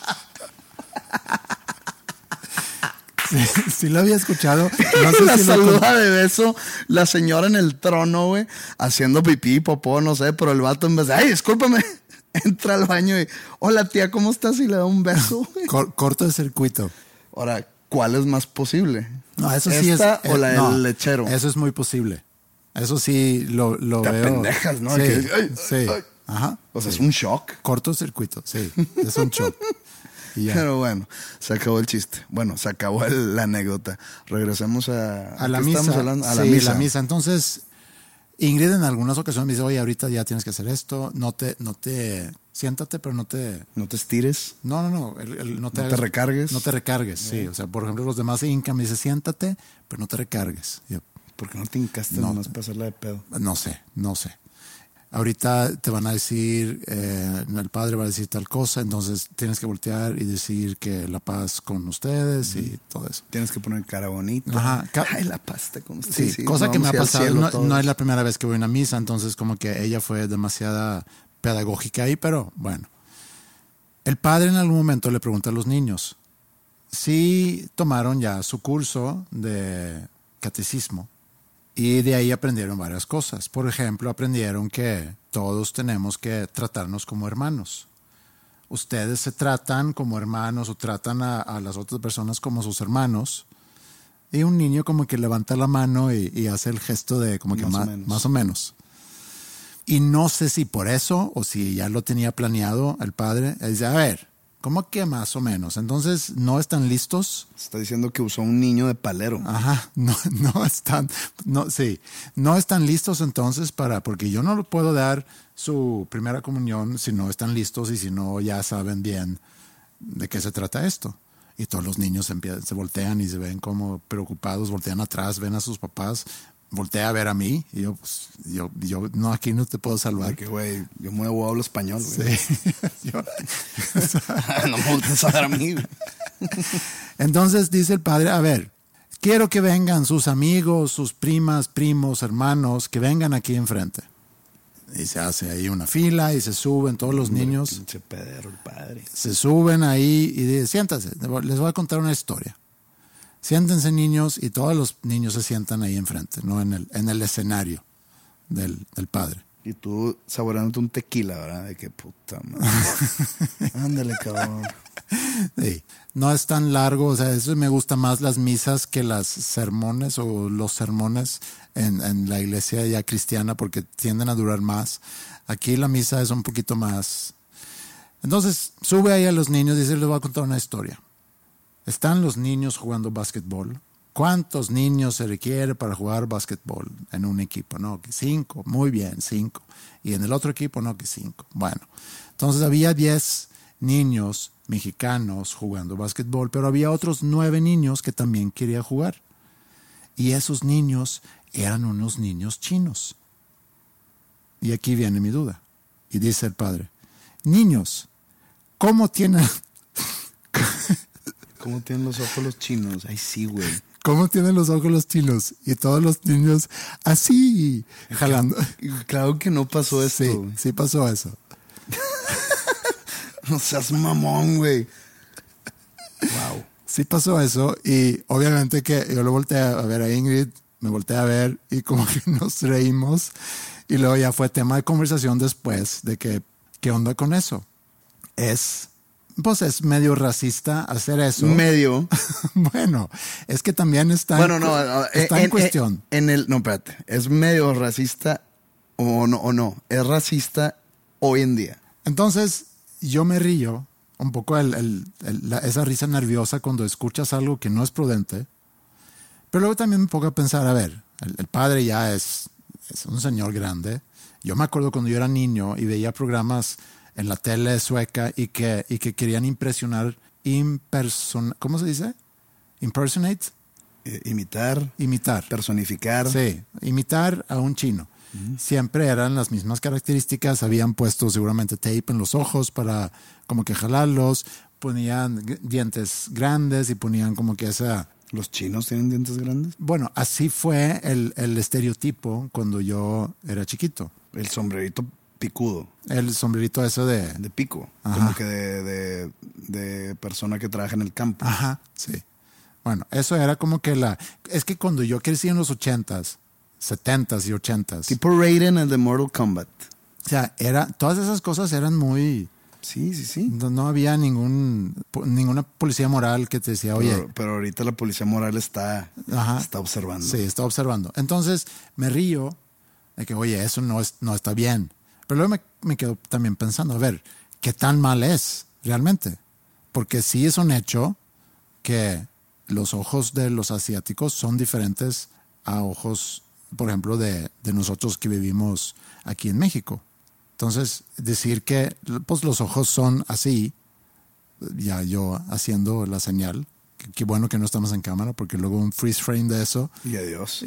Sí lo había escuchado. No sé la si saluda de beso la señora en el trono, güey, haciendo pipí, popó, no sé, pero el vato en vez de, ay, discúlpame, entra al baño y, hola tía, ¿cómo estás? Y le da un beso, güey. Corto de circuito. Ahora, ¿cuál es más posible? No, eso sí ¿Esta o la del lechero? Eso es muy posible. Eso sí lo te veo. Pendejas, ¿no? Sí, que, sí. Ajá. O sea, sí. Es un shock. Cortocircuito, sí. Es un shock. Pero bueno, se acabó el chiste. Bueno, se acabó la anécdota. Regresemos a la misa. Estamos hablando? A la misa. Entonces, Ingrid en algunas ocasiones me dice, oye, ahorita ya tienes que hacer esto. No te siéntate, pero no te estires. No. No te recargues. No te recargues, sí. O sea, por ejemplo, los demás se hincan, me dice, siéntate, pero no te recargues. Yo, ¿por qué no te hincaste nomás para hacerla de pedo? No sé. Ahorita te van a decir, el padre va a decir tal cosa, entonces tienes que voltear y decir que la paz con ustedes y todo eso. Tienes que poner cara bonita. Ajá. Ay, la paz está con ustedes. Sí, cosa que me ha pasado. No es la primera vez que voy a una misa, entonces como que ella fue demasiada pedagógica ahí, pero bueno. El padre en algún momento le pregunta a los niños si tomaron ya su curso de catecismo. Y de ahí aprendieron varias cosas. Por ejemplo, aprendieron que todos tenemos que tratarnos como hermanos. Ustedes se tratan como hermanos o tratan a las otras personas como sus hermanos. Y un niño como que levanta la mano y hace el gesto de como que más o menos. Y no sé si por eso o si ya lo tenía planeado el padre. Él dice, a ver, ¿cómo que más o menos? Entonces, ¿no están listos? Está diciendo que usó un niño de palero. Ajá, no están listos entonces porque yo no le puedo dar su primera comunión si no están listos y si no ya saben bien de qué se trata esto. Y todos los niños se voltean y se ven como preocupados, voltean atrás, ven a sus papás, voltea a ver a mí y yo no, aquí no te puedo salvar. Porque, güey, yo muevo, hablo español, güey. Sí. No me voltees a ver a mí, güey. Entonces dice el padre, a ver, quiero que vengan sus amigos, sus primas, primos, hermanos, que vengan aquí enfrente. Y se hace ahí una fila y se suben todos los niños. Pinche pedero el padre. Se suben ahí y dicen, siéntense, les voy a contar una historia. Siéntense niños y todos los niños se sientan ahí enfrente, no en el escenario del padre. Y tú saboreándote un tequila, ¿verdad? De qué puta madre. Ándale, cabrón. Sí. No es tan largo, o sea, eso me gusta más las misas que las sermones o los sermones en la iglesia ya cristiana porque tienden a durar más. Aquí la misa es un poquito más. Entonces sube ahí a los niños y dice, les voy a contar una historia. Están los niños jugando básquetbol. ¿Cuántos niños se requiere para jugar básquetbol en un equipo? No, que 5. Muy bien, 5. Y en el otro equipo, no, que 5. Bueno, entonces había 10 niños mexicanos jugando básquetbol, pero había otros 9 niños que también querían jugar. Y esos niños eran unos niños chinos. Y aquí viene mi duda. Y dice el padre, niños, ¿cómo tienen los ojos los chinos? Ay, sí, güey. ¿Cómo tienen los ojos los chinos? Y todos los niños así, jalando. Claro que no pasó eso. Sí, sí pasó eso. No seas mamón, güey. Wow. Sí pasó eso y obviamente que yo lo volteé a ver a Ingrid, me volteé a ver y como que nos reímos y luego ya fue tema de conversación después de que, ¿qué onda con eso? Pues es medio racista hacer eso. Medio. Bueno, es que también está en cuestión. No, espérate. ¿Es medio racista o no? Es racista hoy en día. Entonces, yo me río un poco esa risa nerviosa cuando escuchas algo que no es prudente. Pero luego también me pongo a pensar, a ver, el padre ya es un señor grande. Yo me acuerdo cuando yo era niño y veía programas en la tele sueca y que querían impresionar, ¿cómo se dice? Impersonate. Imitar. Personificar. Sí, imitar a un chino. Siempre eran las mismas características. Habían puesto seguramente tape en los ojos para como que jalarlos. Ponían dientes grandes y ponían como que esa... ¿Los chinos tienen dientes grandes? Bueno, así fue el estereotipo cuando yo era chiquito. El sombrerito picudo. El sombrerito ese de pico. Ajá. Como que de persona que trabaja en el campo. Ajá, sí. Bueno, eso era como que es que cuando yo crecí en los 80s, 70s y 80s. Tipo Raiden en The Mortal Kombat. O sea, todas esas cosas eran muy... Sí. No había ninguna policía moral que te decía, oye... Pero ahorita la policía moral está observando. Sí, está observando. Entonces me río de que, oye, eso no está bien. Pero luego me quedo también pensando, a ver, ¿qué tan mal es realmente? Porque sí es un hecho que los ojos de los asiáticos son diferentes a ojos, por ejemplo, de nosotros que vivimos aquí en México. Entonces, decir que pues, los ojos son así, ya yo haciendo la señal, qué bueno que no estamos en cámara, porque luego un freeze frame de eso. Y adiós.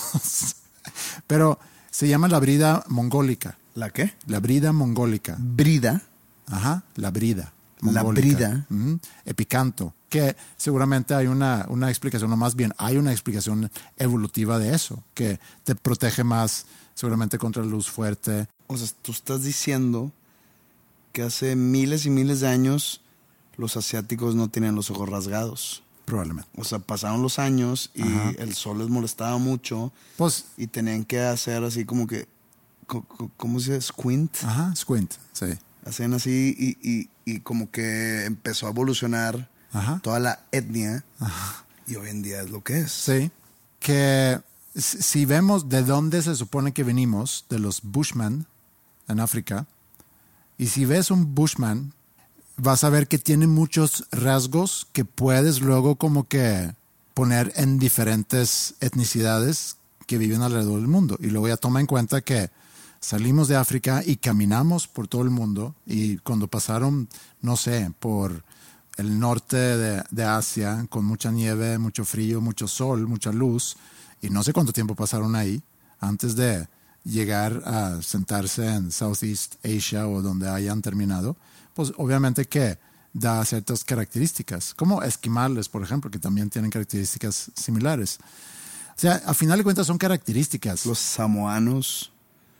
Pero se llama la brida mongólica. ¿La qué? La brida mongólica. ¿Brida? Ajá, la brida mongólica. La brida. Epicanto. Que seguramente hay una explicación, o más bien hay una explicación evolutiva de eso, que te protege más seguramente contra la luz fuerte. O sea, tú estás diciendo que hace miles y miles de años los asiáticos no tenían los ojos rasgados. Probablemente. O sea, pasaron los años y el sol les molestaba mucho. Pues, y tenían que hacer así como que, ¿cómo se dice? Squint. Ajá, squint, sí. Hacían así y como que empezó a evolucionar toda la etnia. Ajá. Y hoy en día es lo que es. Sí, que si vemos de dónde se supone que venimos, de los Bushmen en África, y si ves un Bushman, vas a ver que tiene muchos rasgos que puedes luego como que poner en diferentes etnicidades que viven alrededor del mundo. Y luego ya toma en cuenta que salimos de África y caminamos por todo el mundo, y cuando pasaron, no sé, por el norte de Asia, con mucha nieve, mucho frío, mucho sol, mucha luz, y no sé cuánto tiempo pasaron ahí antes de llegar a sentarse en Southeast Asia o donde hayan terminado, pues obviamente que da ciertas características, como esquimales, por ejemplo, que también tienen características similares. O sea, a final de cuentas son características. Los samoanos,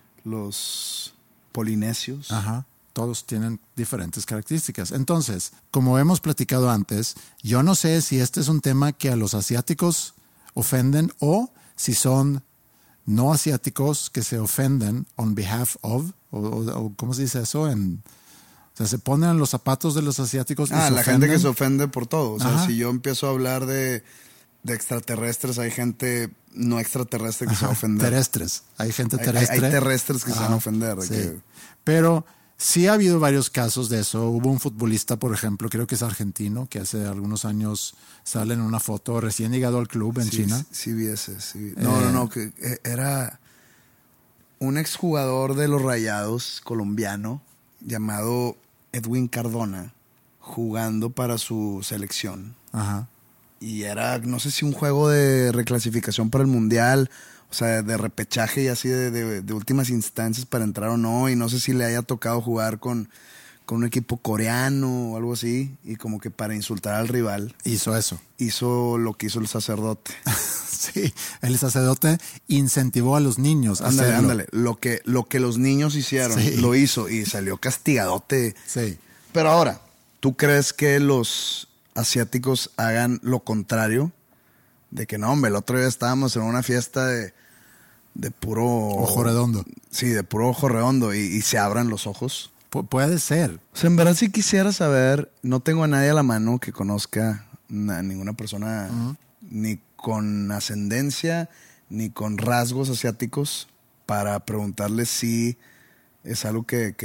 los polinesios. Ajá, todos tienen diferentes características. Entonces, como hemos platicado antes, yo no sé si este es un tema que a los asiáticos ofenden o si son no asiáticos que se ofenden on behalf of, o ¿cómo se dice eso? O sea, se ponen en los zapatos de los asiáticos y se la ofenden. Gente que se ofende por todo. O sea, Ajá. si yo empiezo a hablar de extraterrestres, hay gente no extraterrestre que se va a ofender. Terrestres. Hay gente terrestre. Hay terrestres que se van a ofender. Sí. Pero sí ha habido varios casos de eso. Hubo un futbolista, por ejemplo, creo que es argentino, que hace algunos años sale en una foto recién llegado al club en China. Sí vi ese. Sí. No, que era un exjugador de los Rayados colombiano llamado Edwin Cardona, jugando para su selección. Ajá. Y era, no sé si un juego de reclasificación para el Mundial, o sea, de repechaje y así de últimas instancias para entrar o no. Y no sé si le haya tocado jugar con un equipo coreano o algo así. Y como que para insultar al rival. Hizo eso. Hizo lo que hizo el sacerdote. Sí, el sacerdote incentivó a los niños a hacerlo. Ándale. Lo que los niños hicieron, sí. Lo hizo y salió castigadote. Sí. Pero ahora, ¿tú crees que los asiáticos hagan lo contrario? De que no, hombre, el otro día estábamos en una fiesta de puro... Ojo redondo. Sí, de puro ojo redondo y se abran los ojos. Puede ser. O sea, en verdad sí quisiera saber, no tengo a nadie a la mano que conozca a ninguna persona ni con ascendencia, ni con rasgos asiáticos para preguntarle si es algo que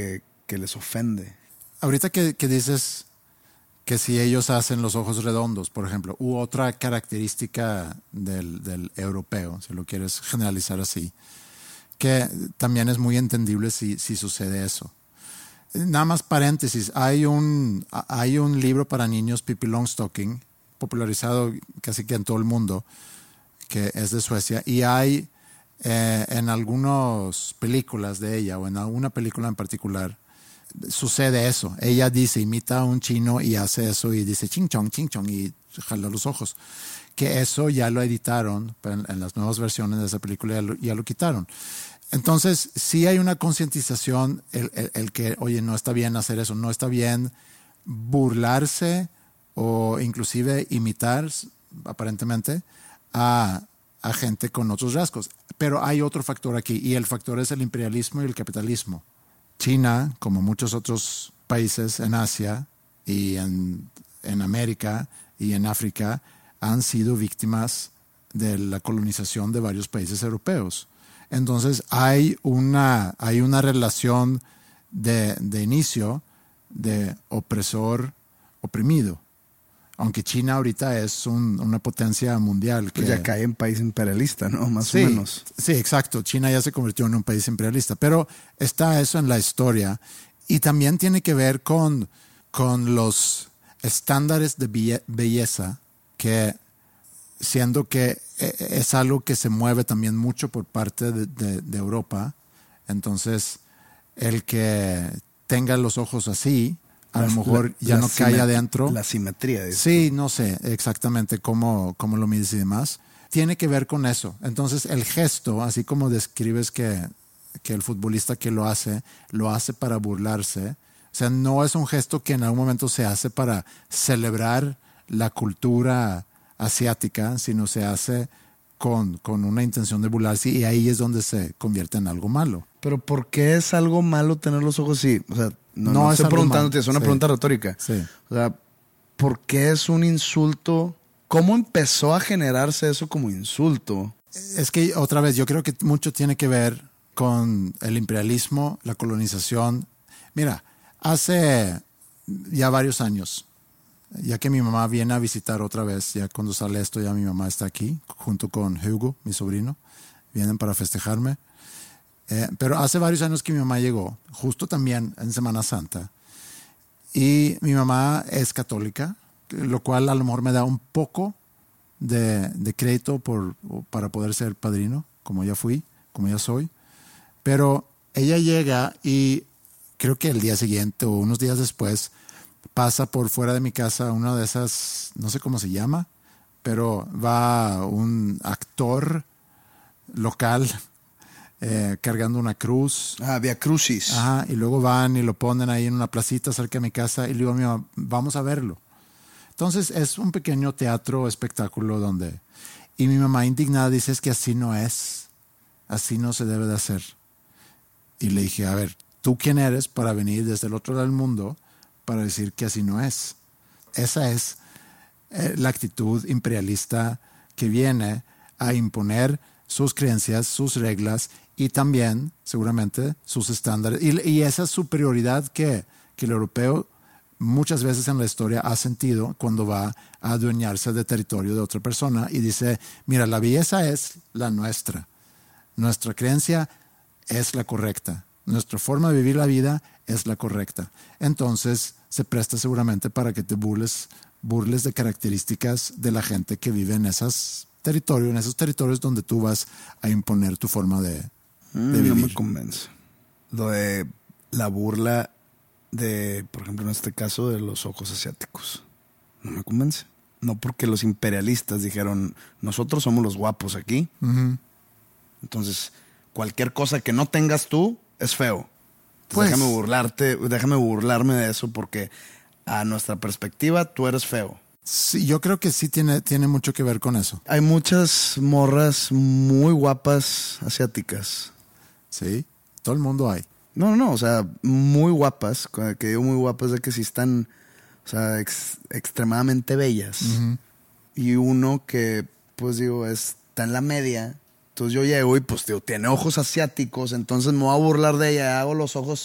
que les ofende. Ahorita que dices que si ellos hacen los ojos redondos, por ejemplo, u otra característica del europeo, si lo quieres generalizar así, que también es muy entendible si sucede eso. Nada más paréntesis, hay un libro para niños, Pippi Longstocking, popularizado casi que en todo el mundo, que es de Suecia, y hay en algunas películas de ella, o en alguna película en particular, sucede eso. Ella imita a un chino y hace eso y dice ching chong, y jala los ojos. Que eso ya lo editaron en las nuevas versiones de esa película, ya lo quitaron. Entonces, sí hay una concientización, el que, oye, no está bien hacer eso, no está bien burlarse o inclusive imitar, aparentemente, a gente con otros rasgos. Pero hay otro factor aquí, y el factor es el imperialismo y el capitalismo. China, como muchos otros países en Asia y en América y en África, han sido víctimas de la colonización de varios países europeos. Entonces hay una relación de inicio de opresor-oprimido. Aunque China ahorita es una potencia mundial. Pues ya cae en país imperialista, ¿no? Más o menos. Sí, exacto. China ya se convirtió en un país imperialista. Pero está eso en la historia. Y también tiene que ver con los estándares de belleza, que siendo que es algo que se mueve también mucho por parte de Europa. Entonces, el que tenga los ojos así, a lo mejor ya no cae adentro. La simetría de esto. Sí, no sé exactamente cómo lo mides y demás. Tiene que ver con eso. Entonces, el gesto, así como describes que el futbolista que lo hace para burlarse. O sea, no es un gesto que en algún momento se hace para celebrar la cultura asiática, sino se hace con una intención de burlarse, y ahí es donde se convierte en algo malo. Pero ¿por qué es algo malo tener los ojos así? O sea, no estoy preguntándote, es una pregunta retórica. Sí. O sea, ¿por qué es un insulto? ¿Cómo empezó a generarse eso como insulto? Es que, otra vez, yo creo que mucho tiene que ver con el imperialismo, la colonización. Mira, hace ya varios años, ya que mi mamá viene a visitar otra vez, ya cuando sale esto, ya mi mamá está aquí, junto con Hugo, mi sobrino, vienen para festejarme. Pero hace varios años que mi mamá llegó, justo también en Semana Santa, y mi mamá es católica, lo cual a lo mejor me da un poco de crédito para poder ser padrino, como ya fui, como ya soy. Pero ella llega y creo que el día siguiente o unos días después pasa por fuera de mi casa una de esas, no sé cómo se llama, pero va un actor local cargando una cruz. Via Crucis. Ajá, y luego van y lo ponen ahí en una placita cerca de mi casa, y le digo a mi mamá, vamos a verlo. Entonces es un pequeño teatro, espectáculo donde... Y mi mamá indignada dice, es que así no es, así no se debe de hacer. Y le dije, a ver, ¿tú quién eres para venir desde el otro lado del mundo para decir que así no es? Esa es la actitud imperialista que viene a imponer sus creencias, sus reglas y también, seguramente, sus estándares. Y esa superioridad que el europeo muchas veces en la historia ha sentido cuando va a adueñarse de territorio de otra persona y dice, mira, la belleza es la nuestra. Nuestra creencia es la correcta. Nuestra forma de vivir la vida es la correcta. Entonces se presta seguramente para que te burles de características de la gente que vive en esos territorios donde tú vas a imponer tu forma de vivir. No me convence. Lo de la burla de, por ejemplo, en este caso, de los ojos asiáticos. No me convence. No porque los imperialistas dijeron, nosotros somos los guapos aquí. Uh-huh. Entonces, cualquier cosa que no tengas tú es feo. Pues, déjame burlarme de eso porque a nuestra perspectiva tú eres feo. Sí, yo creo que sí tiene mucho que ver con eso. Hay muchas morras muy guapas asiáticas. Sí, todo el mundo hay. No, o sea, muy guapas, que digo muy guapas de que sí están, o sea, extremadamente bellas. Uh-huh. Y uno que, pues digo, está en la media. Entonces yo llego y pues digo, tiene ojos asiáticos, entonces me voy a burlar de ella, hago los ojos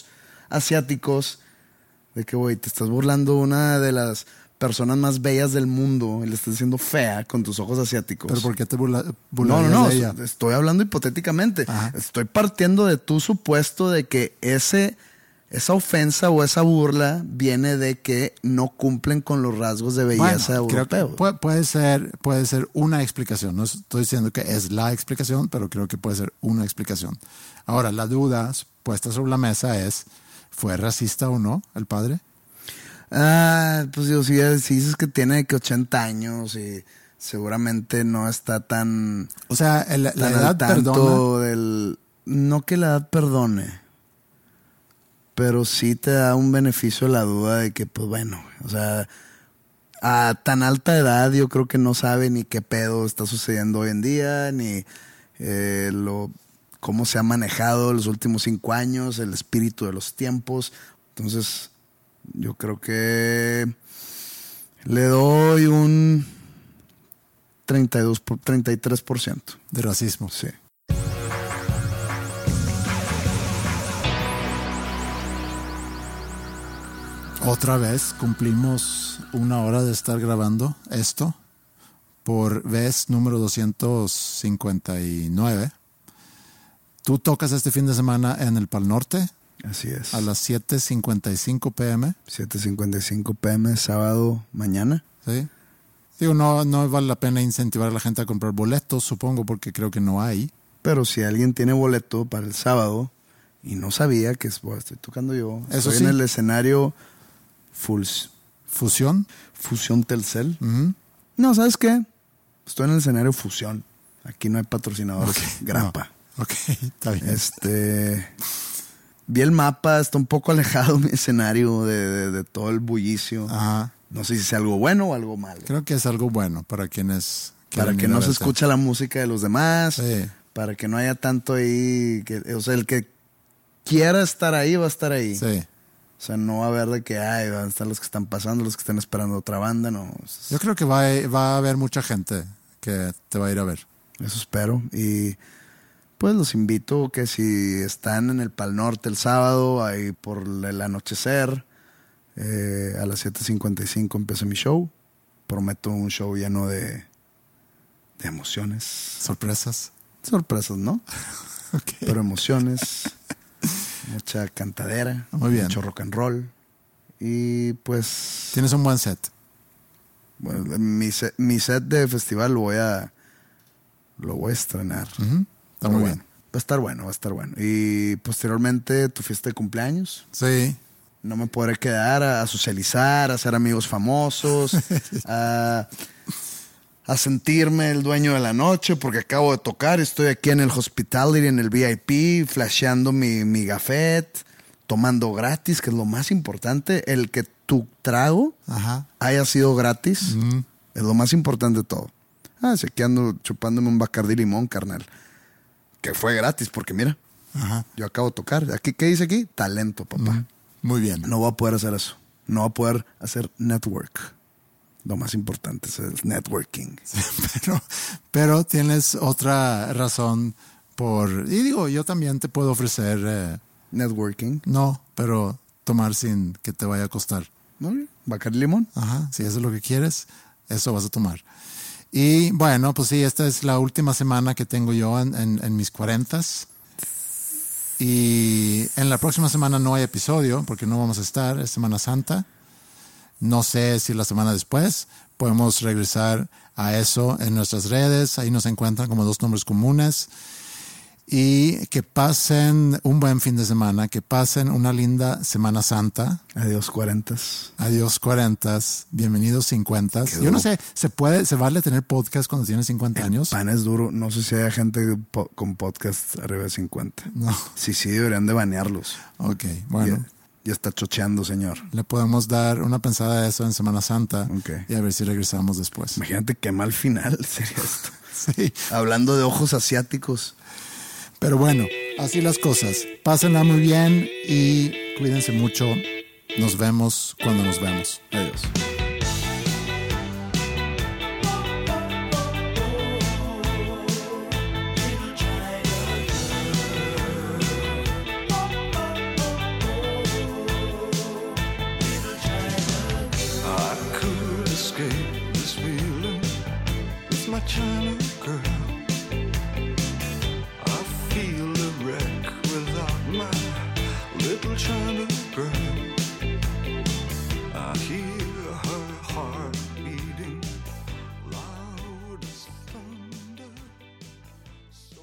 asiáticos de que, güey, te estás burlando una de las personas más bellas del mundo y le estás diciendo fea con tus ojos asiáticos. ¿Pero por qué te burlarías No, de ella? Estoy hablando hipotéticamente. Ajá. Estoy partiendo de tu supuesto de que esa ofensa o esa burla viene de que no cumplen con los rasgos de belleza europeos. Puede ser una explicación. No estoy diciendo que es la explicación, pero creo que puede ser una explicación. Ahora, la duda puesta sobre la mesa es, ¿fue racista o no el padre? Pues digo, si dices que tiene que 80 años y seguramente no está tan... O sea, la edad perdona. No que la edad perdone, pero sí te da un beneficio la duda de que, pues bueno, o sea, a tan alta edad yo creo que no sabe ni qué pedo está sucediendo hoy en día, ni cómo se ha manejado los últimos 5 años, el espíritu de los tiempos. Entonces, yo creo que le doy un 33%. De racismo. Sí. Otra vez cumplimos 1 hora de estar grabando esto por vez número 259. Tú tocas este fin de semana en el Pal Norte. Así es. A las 7:55 p.m. 7:55 p.m. sábado mañana. Sí. Digo, no vale la pena incentivar a la gente a comprar boletos, supongo, porque creo que no hay. Pero si alguien tiene boleto para el sábado y no sabía que estoy tocando yo, eso estoy sí. en el escenario Fusión Telcel. Uh-huh. No, ¿sabes qué? Estoy en el escenario Fusión. Aquí no hay patrocinadores. Okay. Grapa. No. Ok, está bien. Vi el mapa, está un poco alejado mi escenario de todo el bullicio. Ajá. No sé si es algo bueno o algo malo. Creo que es algo bueno para quienes... Para que no se escuche la música de los demás. Sí. Para que no haya tanto ahí... o sea, el que quiera estar ahí va a estar ahí. Sí. O sea, no va a haber de que van a estar los que están pasando, los que están esperando otra banda, no. Yo creo que va a haber mucha gente que te va a ir a ver. Eso espero. Y pues los invito que si están en el Pal Norte el sábado, ahí por el anochecer, a las 7:55 empieza mi show. Prometo un show lleno de emociones. Sorpresas. Sorpresas, ¿no? Okay. Pero emociones. Mucha cantadera. Muy bien. Mucho rock and roll. Y pues... Tienes un buen set. Bueno, mi set de festival lo voy a estrenar. Uh-huh. Está muy bien. Va a estar bueno. Y posteriormente tu fiesta de cumpleaños. Sí. No me podré quedar a socializar, a ser amigos famosos, a sentirme el dueño de la noche porque acabo de tocar. Estoy aquí en el Hospitality, en el VIP, flasheando mi gafet, tomando gratis, que es lo más importante. El que tu trago haya sido gratis es lo más importante de todo. Si aquí ando chupándome un Bacardí limón, carnal, que fue gratis porque mira, yo acabo de tocar. Aquí, ¿qué dice aquí? Talento, papá. Muy bien. No voy a poder hacer eso. No voy a poder hacer network. Lo más importante es el networking. Sí, pero tienes otra razón y digo, yo también te puedo ofrecer... networking. No, pero tomar sin que te vaya a costar. ¿No? Bacardí limón. Si eso es lo que quieres, eso vas a tomar. Y bueno, pues sí, esta es la última semana que tengo yo en mis 40s. Y en la próxima semana no hay episodio porque no vamos a estar, es Semana Santa. No sé si la semana después podemos regresar a eso en nuestras redes. Ahí nos encuentran como Dos Nombres Comunes. Y que pasen un buen fin de semana, que pasen una linda Semana Santa. Adiós 40s. Adiós 40s. Bienvenidos 50s. Yo no sé, ¿se vale tener podcast cuando tienes 50 años? Pan es duro. No sé si hay gente con podcast arriba de 50. No. Sí, deberían de banearlos. Ok, bueno. Ya está chocheando, señor. Le podemos dar una pensada a eso en Semana Santa y a ver si regresamos después. Imagínate qué mal final sería esto. Sí. Hablando de ojos asiáticos. Pero bueno, así las cosas. Pásenla muy bien y cuídense mucho. Nos vemos cuando nos vemos. Adiós. my China girl. I feel a wreck without my little China girl. I hear her heart beating loud as thunder. So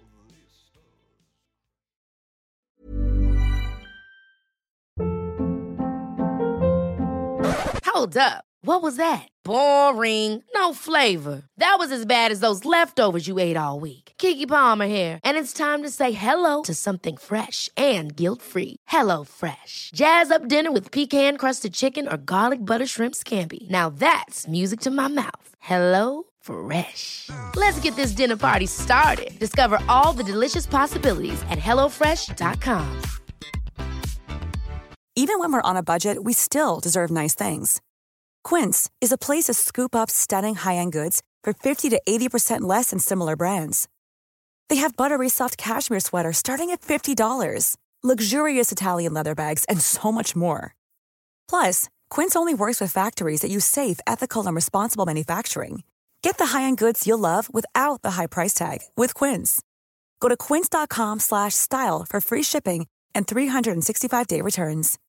Hold up. What was that? Boring. No flavor. That was as bad as those leftovers you ate all week. Keke Palmer here, and it's time to say hello to something fresh and guilt-free. Hello Fresh. Jazz up dinner with pecan-crusted chicken or garlic butter shrimp scampi. Now that's music to my mouth. Hello Fresh. Let's get this dinner party started. Discover all the delicious possibilities at hellofresh.com. Even when we're on a budget, we still deserve nice things. Quince is a place to scoop up stunning high-end goods for 50 to 80% less than similar brands. They have buttery soft cashmere sweaters starting at $50, luxurious Italian leather bags, and so much more. Plus, Quince only works with factories that use safe, ethical, and responsible manufacturing. Get the high-end goods you'll love without the high price tag with Quince. Go to quince.com/style for free shipping and 365-day returns.